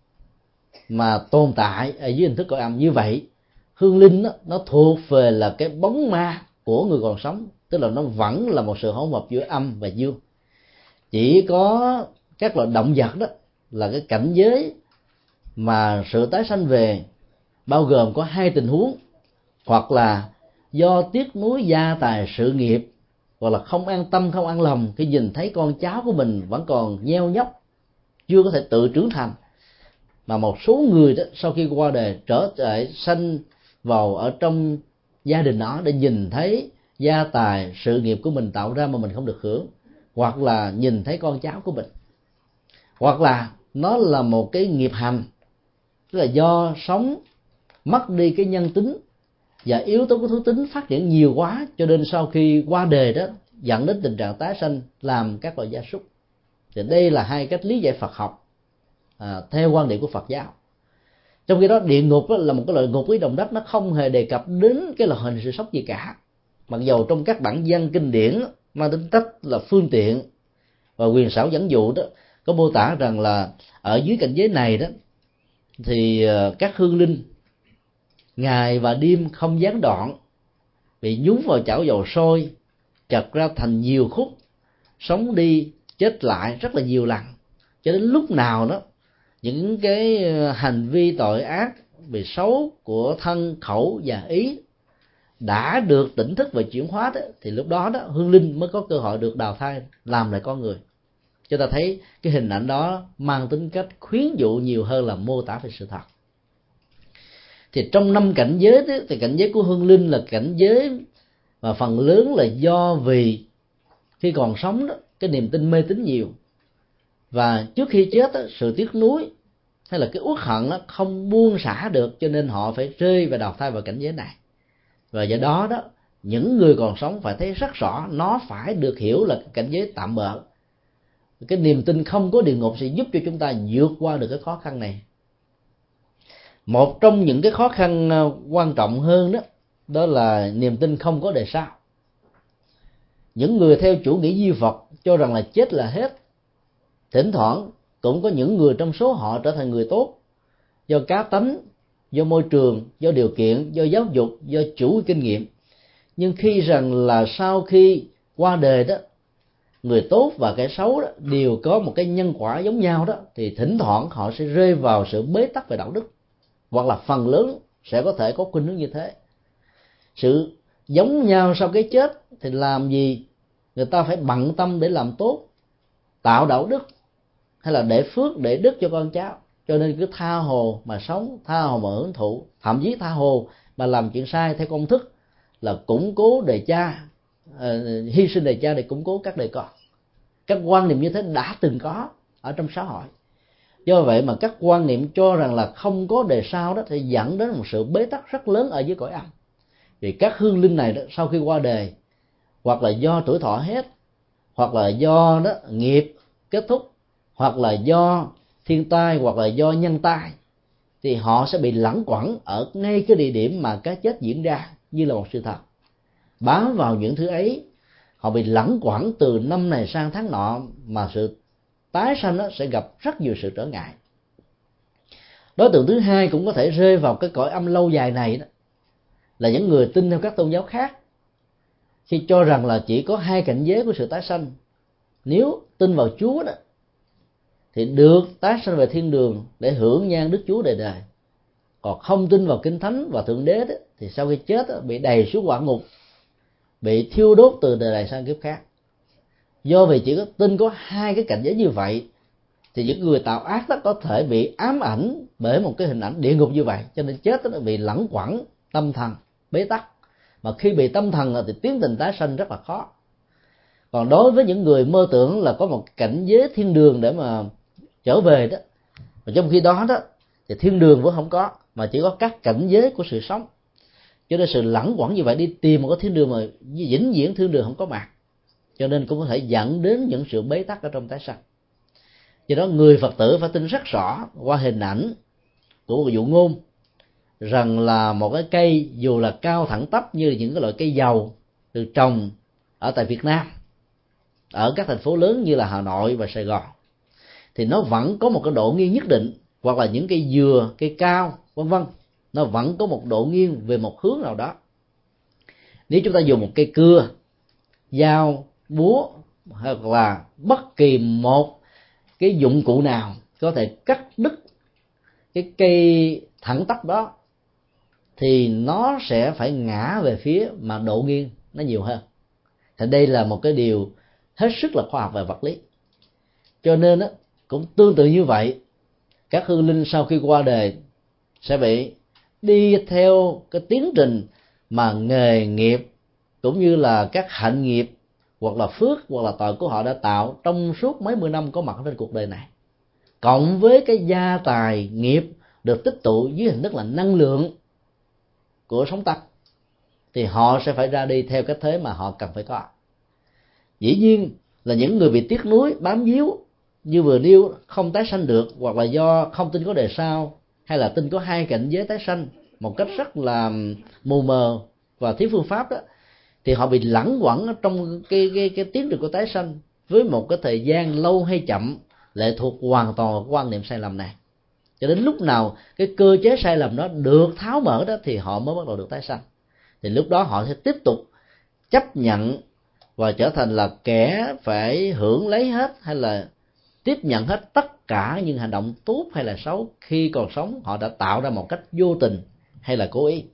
mà tồn tại ở dưới hình thức cõi âm. Như vậy hương linh đó, nó thuộc về là cái bóng ma của người còn sống, tức là nó vẫn là một sự hỗn hợp giữa âm và dương. Chỉ có các loại động vật đó là cái cảnh giới mà sự tái sanh về, bao gồm có hai tình huống: hoặc là do tiếc nuối gia tài sự nghiệp, hoặc là không an tâm, không an lòng khi nhìn thấy con cháu của mình vẫn còn nheo nhóc, chưa có thể tự trưởng thành. Mà một số người đó sau khi qua đời trở lại sanh vào ở trong gia đình đó để nhìn thấy gia tài sự nghiệp của mình tạo ra mà mình không được hưởng, hoặc là nhìn thấy con cháu của mình, hoặc là nó là một cái nghiệp hành, tức là do sống mất đi cái nhân tính và yếu tố của thú tính phát triển nhiều quá, cho nên sau khi qua đời đó dẫn đến tình trạng tái sanh làm các loài gia súc. Thì đây là hai cách lý giải Phật học à, theo quan điểm của Phật giáo. Trong khi đó địa ngục là một cái loại ngục với đồng đất, nó không hề đề cập đến cái loại hình sự sống gì cả. Mặc dầu trong các bản văn kinh điển mang tính chất là phương tiện và quyền xảo dẫn dụ đó có mô tả rằng là ở dưới cảnh giới này đó thì các hương linh ngày và đêm không gián đoạn, bị nhúng vào chảo dầu sôi, chặt ra thành nhiều khúc, sống đi chết lại rất là nhiều lần, cho đến lúc nào đó những cái hành vi tội ác về xấu của thân, khẩu và ý đã được tỉnh thức và chuyển hóa đó, thì lúc đó đó hương linh mới có cơ hội được đào thai làm lại con người. Chúng ta thấy cái hình ảnh đó mang tính cách khuyến dụ nhiều hơn là mô tả về sự thật. Thì trong năm cảnh giới đó, thì cảnh giới của hương linh là cảnh giới mà phần lớn là do vì khi còn sống đó cái niềm tin mê tín nhiều, và trước khi chết đó, sự tiếc nuối hay là cái uất hận đó không buông xả được, cho nên họ phải rơi và đào thai vào cảnh giới này. Và do đó đó những người còn sống phải thấy rất rõ nó phải được hiểu là cảnh giới tạm bợ. Cái niềm tin không có địa ngục sẽ giúp cho chúng ta vượt qua được cái khó khăn này. Một trong những cái khó khăn quan trọng hơn đó đó là niềm tin không có đời sau. Những người theo chủ nghĩa duy Phật cho rằng là chết là hết. Thỉnh thoảng cũng có những người trong số họ trở thành người tốt do cá tánh, do môi trường, do điều kiện, do giáo dục, do chủ kinh nghiệm. Nhưng khi rằng là sau khi qua đời đó, người tốt và kẻ xấu đó đều có một cái nhân quả giống nhau đó, thì thỉnh thoảng họ sẽ rơi vào sự bế tắc về đạo đức, hoặc là phần lớn sẽ có thể có khuynh hướng như thế. Sự giống nhau sau cái chết thì làm gì người ta phải bận tâm để làm tốt, tạo đạo đức hay là để phước để đức cho con cháu, cho nên cứ tha hồ mà sống, tha hồ mà hưởng thụ, thậm chí tha hồ mà làm chuyện sai theo công thức là củng cố đời cha, uh, hy sinh đời cha để củng cố các đời con. Các quan niệm như thế đã từng có ở trong xã hội. Do vậy mà các quan niệm cho rằng là không có đời sau đó thì dẫn đến một sự bế tắc rất lớn ở dưới cõi âm. Vì các hương linh này đó, sau khi qua đời, hoặc là do tuổi thọ hết, hoặc là do đó nghiệp kết thúc, hoặc là do thiên tai, hoặc là do nhân tai, thì họ sẽ bị lẳng quẩn ở ngay cái địa điểm mà cái chết diễn ra như là một sự thật. Bám vào những thứ ấy, họ bị lẳng quẩn từ năm này sang tháng nọ, mà sự tái sanh đó sẽ gặp rất nhiều sự trở ngại. Đối tượng thứ hai cũng có thể rơi vào cái cõi âm lâu dài này đó là những người tin theo các tôn giáo khác, khi cho rằng là chỉ có hai cảnh giới của sự tái sanh. Nếu tin vào Chúa đó thì được tái sanh về thiên đường để hưởng nhan đức Chúa đời đời. Còn không tin vào Kinh Thánh và Thượng Đế đó, thì sau khi chết đó, bị đày xuống hỏa ngục, bị thiêu đốt từ đời này sang kiếp khác. Do vì chỉ có tin có hai cái cảnh giới như vậy, thì những người tạo ác đó có thể bị ám ảnh bởi một cái hình ảnh địa ngục như vậy, cho nên chết đó bị lẳng quẩn tâm thần, bế tắc. Mà khi bị tâm thần thì tiến trình tái sanh rất là khó. Còn đối với những người mơ tưởng là có một cảnh giới thiên đường để mà trở về đó, và trong khi đó đó thì thiên đường vẫn không có, mà chỉ có các cảnh giới của sự sống. Cho nên sự lẳng quẩn như vậy đi tìm một cái thiên đường mà vĩnh viễn thiên đường không có mặt, cho nên cũng có thể dẫn đến những sự bế tắc ở trong tái sanh. Do đó người Phật tử phải tin rất rõ qua hình ảnh của một dụ ngôn rằng là một cái cây dù là cao thẳng tắp như những cái loại cây dầu được trồng ở tại Việt Nam, ở các thành phố lớn như là Hà Nội và Sài Gòn, thì nó vẫn có một cái độ nghiêng nhất định, hoặc là những cây dừa, cây cao vân vân, nó vẫn có một độ nghiêng về một hướng nào đó. Nếu chúng ta dùng một cây cưa, dao, búa hoặc là bất kỳ một cái dụng cụ nào có thể cắt đứt cái cây thẳng tắp đó, thì nó sẽ phải ngã về phía mà độ nghiêng nó nhiều hơn. Thì đây là một cái điều hết sức là khoa học về vật lý. Cho nên á, cũng tương tự như vậy, các hương linh sau khi qua đời sẽ bị đi theo cái tiến trình mà nghề nghiệp cũng như là các hạnh nghiệp hoặc là phước hoặc là tội của họ đã tạo trong suốt mấy mươi năm có mặt trên cuộc đời này, cộng với cái gia tài nghiệp được tích tụ dưới hình thức là năng lượng của sống tắc, thì họ sẽ phải ra đi theo cái thế mà họ cần phải có. Dĩ nhiên là những người bị tiếc nuối bám víu như vừa nêu, không tái sanh được, hoặc là do không tin có đời sau, hay là tin có hai cảnh giới tái sanh một cách rất là mù mờ và thiếu phương pháp đó, thì họ bị lẳng quẩn trong cái cái cái tiến trình của tái sanh với một cái thời gian lâu hay chậm lệ thuộc hoàn toàn vào quan niệm sai lầm này. Cho đến lúc nào cái cơ chế sai lầm đó được tháo mở đó thì họ mới bắt đầu được tái sanh. Thì lúc đó họ sẽ tiếp tục chấp nhận và trở thành là kẻ phải hưởng lấy hết, hay là tiếp nhận hết tất cả những hành động tốt hay là xấu khi còn sống họ đã tạo ra một cách vô tình hay là cố ý.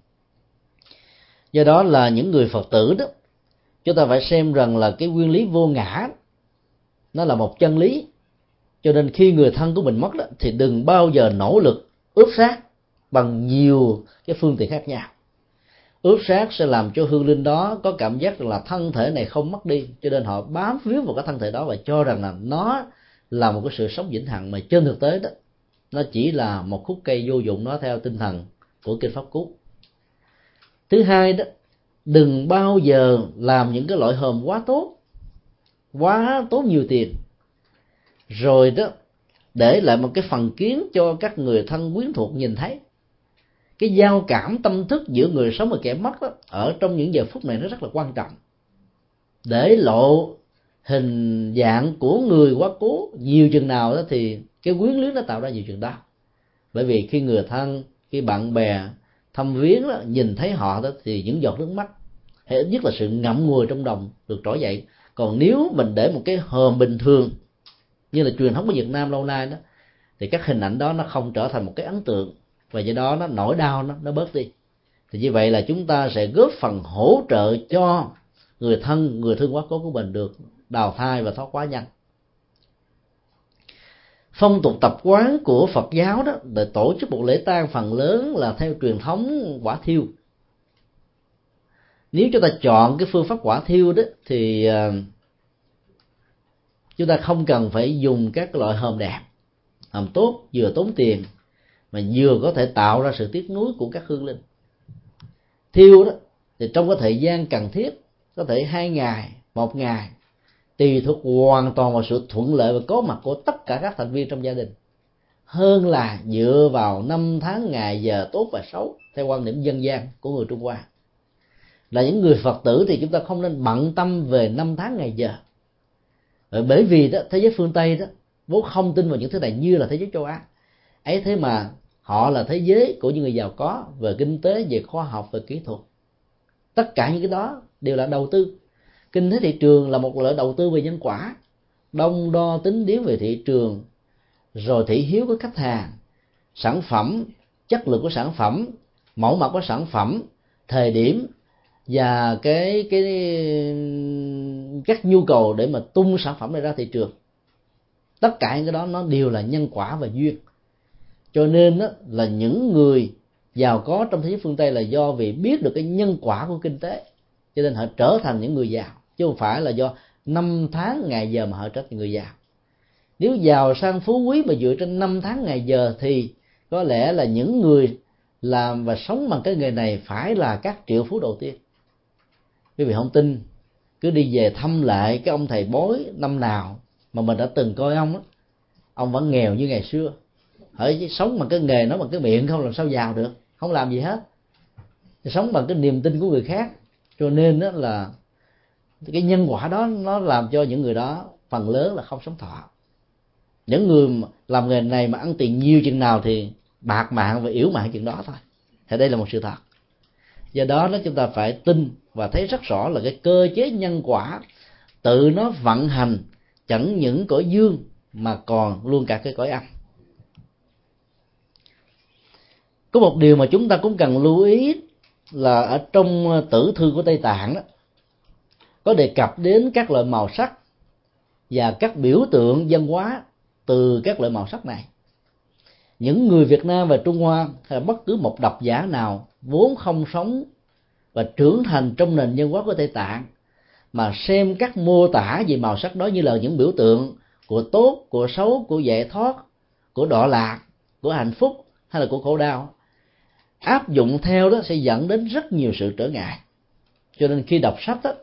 Do đó là những người Phật tử đó, chúng ta phải xem rằng là cái nguyên lý vô ngã nó là một chân lý. Cho nên khi người thân của mình mất đó, thì đừng bao giờ nỗ lực ướp xác bằng nhiều cái phương tiện khác nhau. Ướp xác sẽ làm cho hương linh đó có cảm giác rằng là thân thể này không mất đi, cho nên họ bám víu vào cái thân thể đó và cho rằng là nó là một cái sự sống vĩnh hằng, mà trên thực tế đó nó chỉ là một khúc cây vô dụng, nó theo tinh thần của kinh Pháp Cú. Thứ hai đó, đừng bao giờ làm những cái loại hòm quá tốt, quá tốn nhiều tiền, rồi đó để lại một cái phần kiến cho các người thân quyến thuộc nhìn thấy. Cái giao cảm tâm thức giữa người sống và kẻ mất đó, ở trong những giờ phút này nó rất là quan trọng. Để lộ hình dạng của người quá cố nhiều chừng nào đó thì cái quyến luyến nó tạo ra nhiều chừng đó. Bởi vì khi người thân, khi bạn bè thăm viếng đó, nhìn thấy họ đó thì những giọt nước mắt hay ít nhất là sự ngậm ngùi trong lòng được trỗi dậy. Còn nếu mình để một cái hòm bình thường như là truyền thống của Việt Nam lâu nay đó, thì các hình ảnh đó nó không trở thành một cái ấn tượng, và do đó nó nỗi đau nó nó bớt đi. Thì như vậy là chúng ta sẽ góp phần hỗ trợ cho người thân, người thương quá cố của mình được đào thai và thoát quá nhanh. Phong tục tập quán của Phật giáo đó để tổ chức một lễ tang phần lớn là theo truyền thống quả thiêu. Nếu chúng ta chọn cái phương pháp quả thiêu đó thì chúng ta không cần phải dùng các loại hòm đẹp, hòm tốt, vừa tốn tiền mà vừa có thể tạo ra sự tiếc nuối của các hương linh. Thiêu đó thì trong cái thời gian cần thiết, có thể hai ngày, một ngày, tùy thuộc hoàn toàn vào sự thuận lợi và có mặt của tất cả các thành viên trong gia đình, hơn là dựa vào năm tháng ngày giờ tốt và xấu theo quan điểm dân gian của người Trung Hoa. Là những người Phật tử thì chúng ta không nên bận tâm về năm tháng ngày giờ, bởi vì đó thế giới phương Tây đó vốn không tin vào những thứ này như là thế giới châu Á. Ấy thế mà họ là thế giới của những người giàu có về kinh tế, về khoa học, về kỹ thuật. Tất cả những cái đó đều là đầu tư. Kinh tế thị trường là một loại đầu tư về nhân quả, đong đo tính điếm về thị trường, rồi thị hiếu của khách hàng, sản phẩm, chất lượng của sản phẩm, mẫu mã của sản phẩm, thời điểm và cái cái các nhu cầu để mà tung sản phẩm này ra thị trường. Tất cả những cái đó nó đều là nhân quả và duyên. Cho nên đó, là những người giàu có trong thế giới phương Tây là do vì biết được cái nhân quả của kinh tế, cho nên họ trở thành những người giàu, chứ không phải là do năm tháng ngày giờ mà họ trở thành người giàu. Nếu giàu sang phú quý mà dựa trên năm tháng ngày giờ thì có lẽ là những người làm và sống bằng cái nghề này phải là các triệu phú đầu tiên. Quý vị không tin, cứ đi về thăm lại cái ông thầy bói năm nào mà mình đã từng coi ông á, ông vẫn nghèo như ngày xưa. Hỏi sống bằng cái nghề, nói bằng cái miệng không làm sao giàu được, không làm gì hết. Sống bằng cái niềm tin của người khác. Cho nên đó là cái nhân quả đó nó làm cho những người đó phần lớn là không sống thọ. Những người làm nghề này mà ăn tiền nhiều chừng nào thì bạc mạng và yếu mạng chừng đó thôi. Thì đây là một sự thật. Do đó đó chúng ta phải tin và thấy rất rõ là cái cơ chế nhân quả tự nó vận hành chẳng những cõi dương mà còn luôn cả cái cõi âm. Có một điều mà chúng ta cũng cần lưu ý là ở trong tử thư của Tây Tạng đó có đề cập đến các loại màu sắc và các biểu tượng văn hóa từ các loại màu sắc này. Những người Việt Nam và Trung Hoa hay là bất cứ một độc giả nào vốn không sống và trưởng thành trong nền văn hóa của Tây Tạng mà xem các mô tả về màu sắc đó như là những biểu tượng của tốt, của xấu, của giải thoát, của đọa lạc, của hạnh phúc hay là của khổ đau, áp dụng theo đó sẽ dẫn đến rất nhiều sự trở ngại. Cho nên khi đọc sách đó,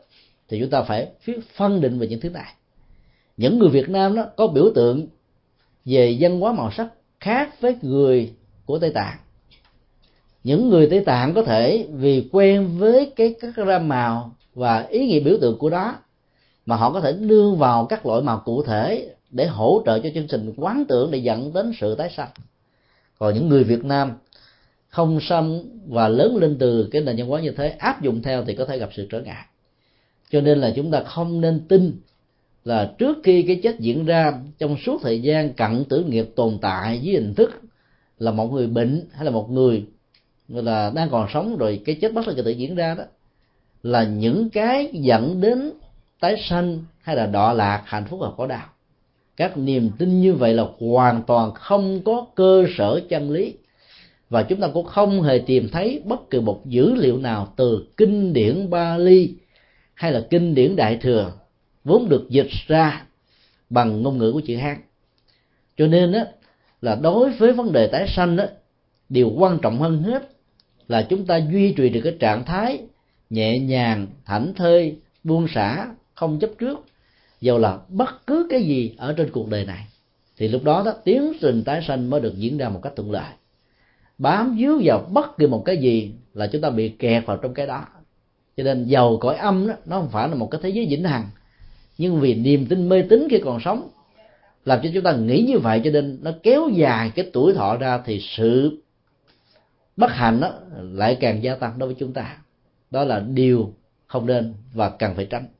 thì chúng ta phải phân định về những thứ này. Những người Việt Nam đó có biểu tượng về văn hóa màu sắc khác với người của Tây Tạng. Những người Tây Tạng có thể vì quen với cái các ram màu và ý nghĩa biểu tượng của đó mà họ có thể nương vào các loại màu cụ thể để hỗ trợ cho chương trình quán tưởng để dẫn đến sự tái sanh. Còn những người Việt Nam không sanh và lớn lên từ cái nền văn hóa như thế, áp dụng theo thì có thể gặp sự trở ngại. Cho nên là chúng ta không nên tin là trước khi cái chết diễn ra, trong suốt thời gian cận tử nghiệp tồn tại với hình thức là một người bệnh hay là một người là đang còn sống, rồi cái chết bất lực tự diễn ra đó là những cái dẫn đến tái sanh hay là đọa lạc, hạnh phúc và khổ đau. Các niềm tin như vậy là hoàn toàn không có cơ sở chân lý, và chúng ta cũng không hề tìm thấy bất kỳ một dữ liệu nào từ kinh điển Bali hay là kinh điển Đại Thừa vốn được dịch ra bằng ngôn ngữ của chữ Hán. Cho nên á, là đối với vấn đề tái sanh á, điều quan trọng hơn hết là chúng ta duy trì được cái trạng thái nhẹ nhàng, thảnh thơi, buông xả, không chấp trước, dầu là bất cứ cái gì ở trên cuộc đời này, thì lúc đó đó tiến trình tái sanh mới được diễn ra một cách thuận lợi. Bám víu vào bất kỳ một cái gì là chúng ta bị kẹt vào trong cái đó. Cho nên dầu cõi âm đó, nó không phải là một cái thế giới vĩnh hằng, nhưng vì niềm tin mê tín khi còn sống làm cho chúng ta nghĩ như vậy, cho nên nó kéo dài cái tuổi thọ ra, thì sự bất hạnh đó lại càng gia tăng đối với chúng ta. Đó là điều không nên và cần phải tránh.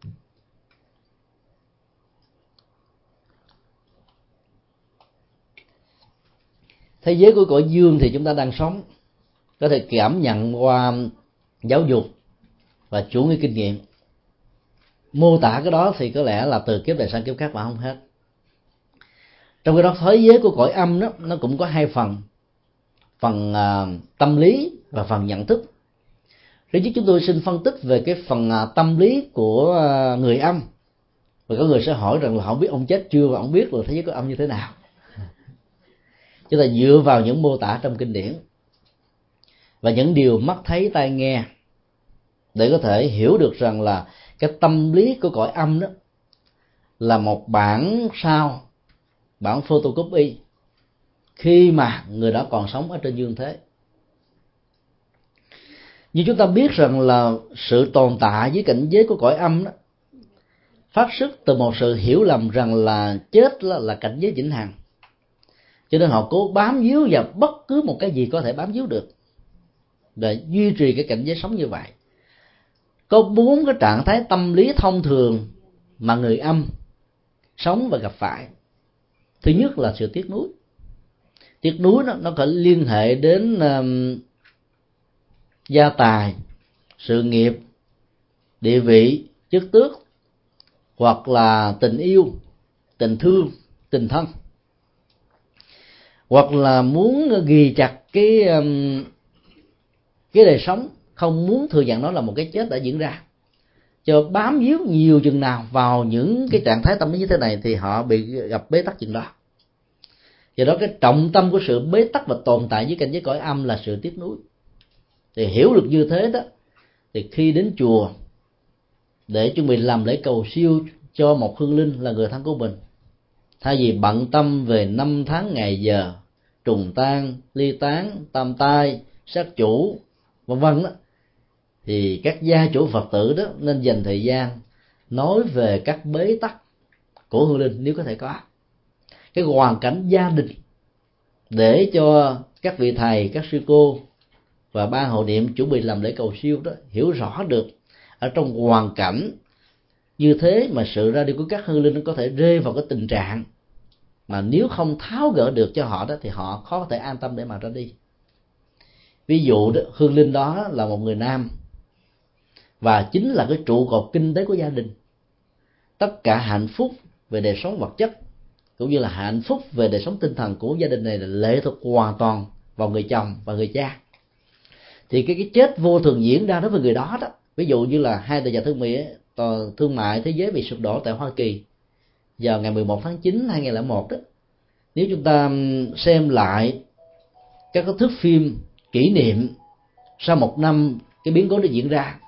Thế giới của cõi dương thì chúng ta đang sống, có thể cảm nhận qua giáo dục và chủ nghĩa kinh nghiệm. Mô tả cái đó thì có lẽ là từ kiếp này sang kiếp khác mà không hết. Trong cái đó thế giới của cõi âm đó, nó cũng có hai phần, phần uh, tâm lý và phần nhận thức. Trước nhất chúng tôi xin phân tích về cái phần uh, tâm lý của uh, người âm. Và có người sẽ hỏi rằng là không biết ông chết chưa và ông biết là thế giới của âm như thế nào. Chúng ta dựa vào những mô tả trong kinh điển và những điều mắt thấy tai nghe để có thể hiểu được rằng là cái tâm lý của cõi âm đó là một bản sao, bản photocopy khi mà người đó còn sống ở trên dương thế. Như chúng ta biết rằng là sự tồn tại với cảnh giới của cõi âm đó phát xuất từ một sự hiểu lầm rằng là chết là, là cảnh giới vĩnh hằng, cho nên họ cố bám víu vào bất cứ một cái gì có thể bám víu được để duy trì cái cảnh giới sống như vậy. Có bốn cái trạng thái tâm lý thông thường mà người âm sống và gặp phải. Thứ nhất là sự tiếc nuối. Tiếc nuối nó, nó có liên hệ đến um, gia tài, sự nghiệp, địa vị, chức tước, hoặc là tình yêu, tình thương, tình thân, hoặc là muốn ghi chặt cái um, cái đời sống, không muốn thừa nhận nó là một cái chết đã diễn ra. Cho bám víu nhiều chừng nào vào những cái trạng thái tâm lý như thế này thì họ bị gặp bế tắc chừng đó. Do đó cái trọng tâm của sự bế tắc và tồn tại với cảnh giới cõi âm là sự tiếc nuối. Thì hiểu được như thế đó, thì khi đến chùa để chuẩn bị làm lễ cầu siêu cho một hương linh là người thân của mình, thay vì bận tâm về năm tháng ngày giờ, trùng tang, ly tán, tam tai, sát chủ, vân vân đó, thì các gia chủ Phật tử đó nên dành thời gian nói về các bế tắc của hương linh nếu có thể có, cái hoàn cảnh gia đình, để cho các vị thầy, các sư cô và ban hộ niệm chuẩn bị làm lễ cầu siêu đó hiểu rõ được ở trong hoàn cảnh như thế mà sự ra đi của các hương linh nó có thể rơi vào cái tình trạng mà nếu không tháo gỡ được cho họ đó thì họ khó có thể an tâm để mà ra đi. Ví dụ đó, hương linh đó là một người nam và chính là cái trụ cột kinh tế của gia đình. Tất cả hạnh phúc về đời sống vật chất cũng như là hạnh phúc về đời sống tinh thần của gia đình này là lệ thuộc hoàn toàn vào người chồng và người cha. Thì cái cái chết vô thường diễn ra đối với người đó đó, ví dụ như là hai tòa nhà thương mại thương mại thế giới bị sụp đổ tại Hoa Kỳ vào ngày mười một tháng chín năm hai nghìn không trăm lẻ một đó. Nếu chúng ta xem lại các cái thước phim kỷ niệm sau một năm cái biến cố đó diễn ra,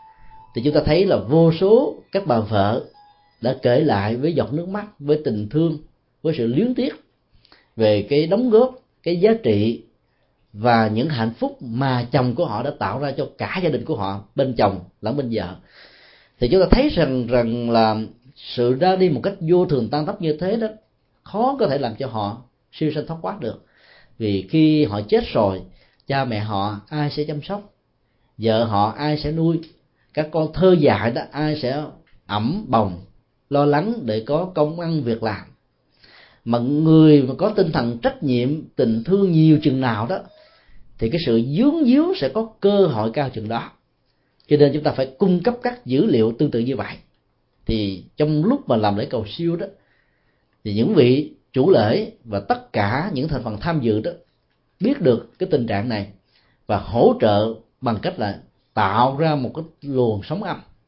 thì chúng ta thấy là vô số các bà vợ đã kể lại với giọt nước mắt, với tình thương, với sự luyến tiếc về cái đóng góp, cái giá trị và những hạnh phúc mà chồng của họ đã tạo ra cho cả gia đình của họ, bên chồng lẫn bên vợ. Thì chúng ta thấy rằng rằng là sự ra đi một cách vô thường tan tóc như thế đó khó có thể làm cho họ siêu sanh thoát thoát được. Vì khi họ chết rồi, cha mẹ họ ai sẽ chăm sóc, vợ họ ai sẽ nuôi, các con thơ dại đó ai sẽ ẵm bồng lo lắng để có công ăn việc làm. Mà người mà có tinh thần trách nhiệm, tình thương nhiều chừng nào đó thì cái sự dướng díu sẽ có cơ hội cao chừng đó. Cho nên chúng ta phải cung cấp các dữ liệu tương tự như vậy. Thì trong lúc mà làm lễ cầu siêu đó, thì những vị chủ lễ và tất cả những thành phần tham dự đó biết được cái tình trạng này và hỗ trợ bằng cách là tạo ra một cái luồng sóng âm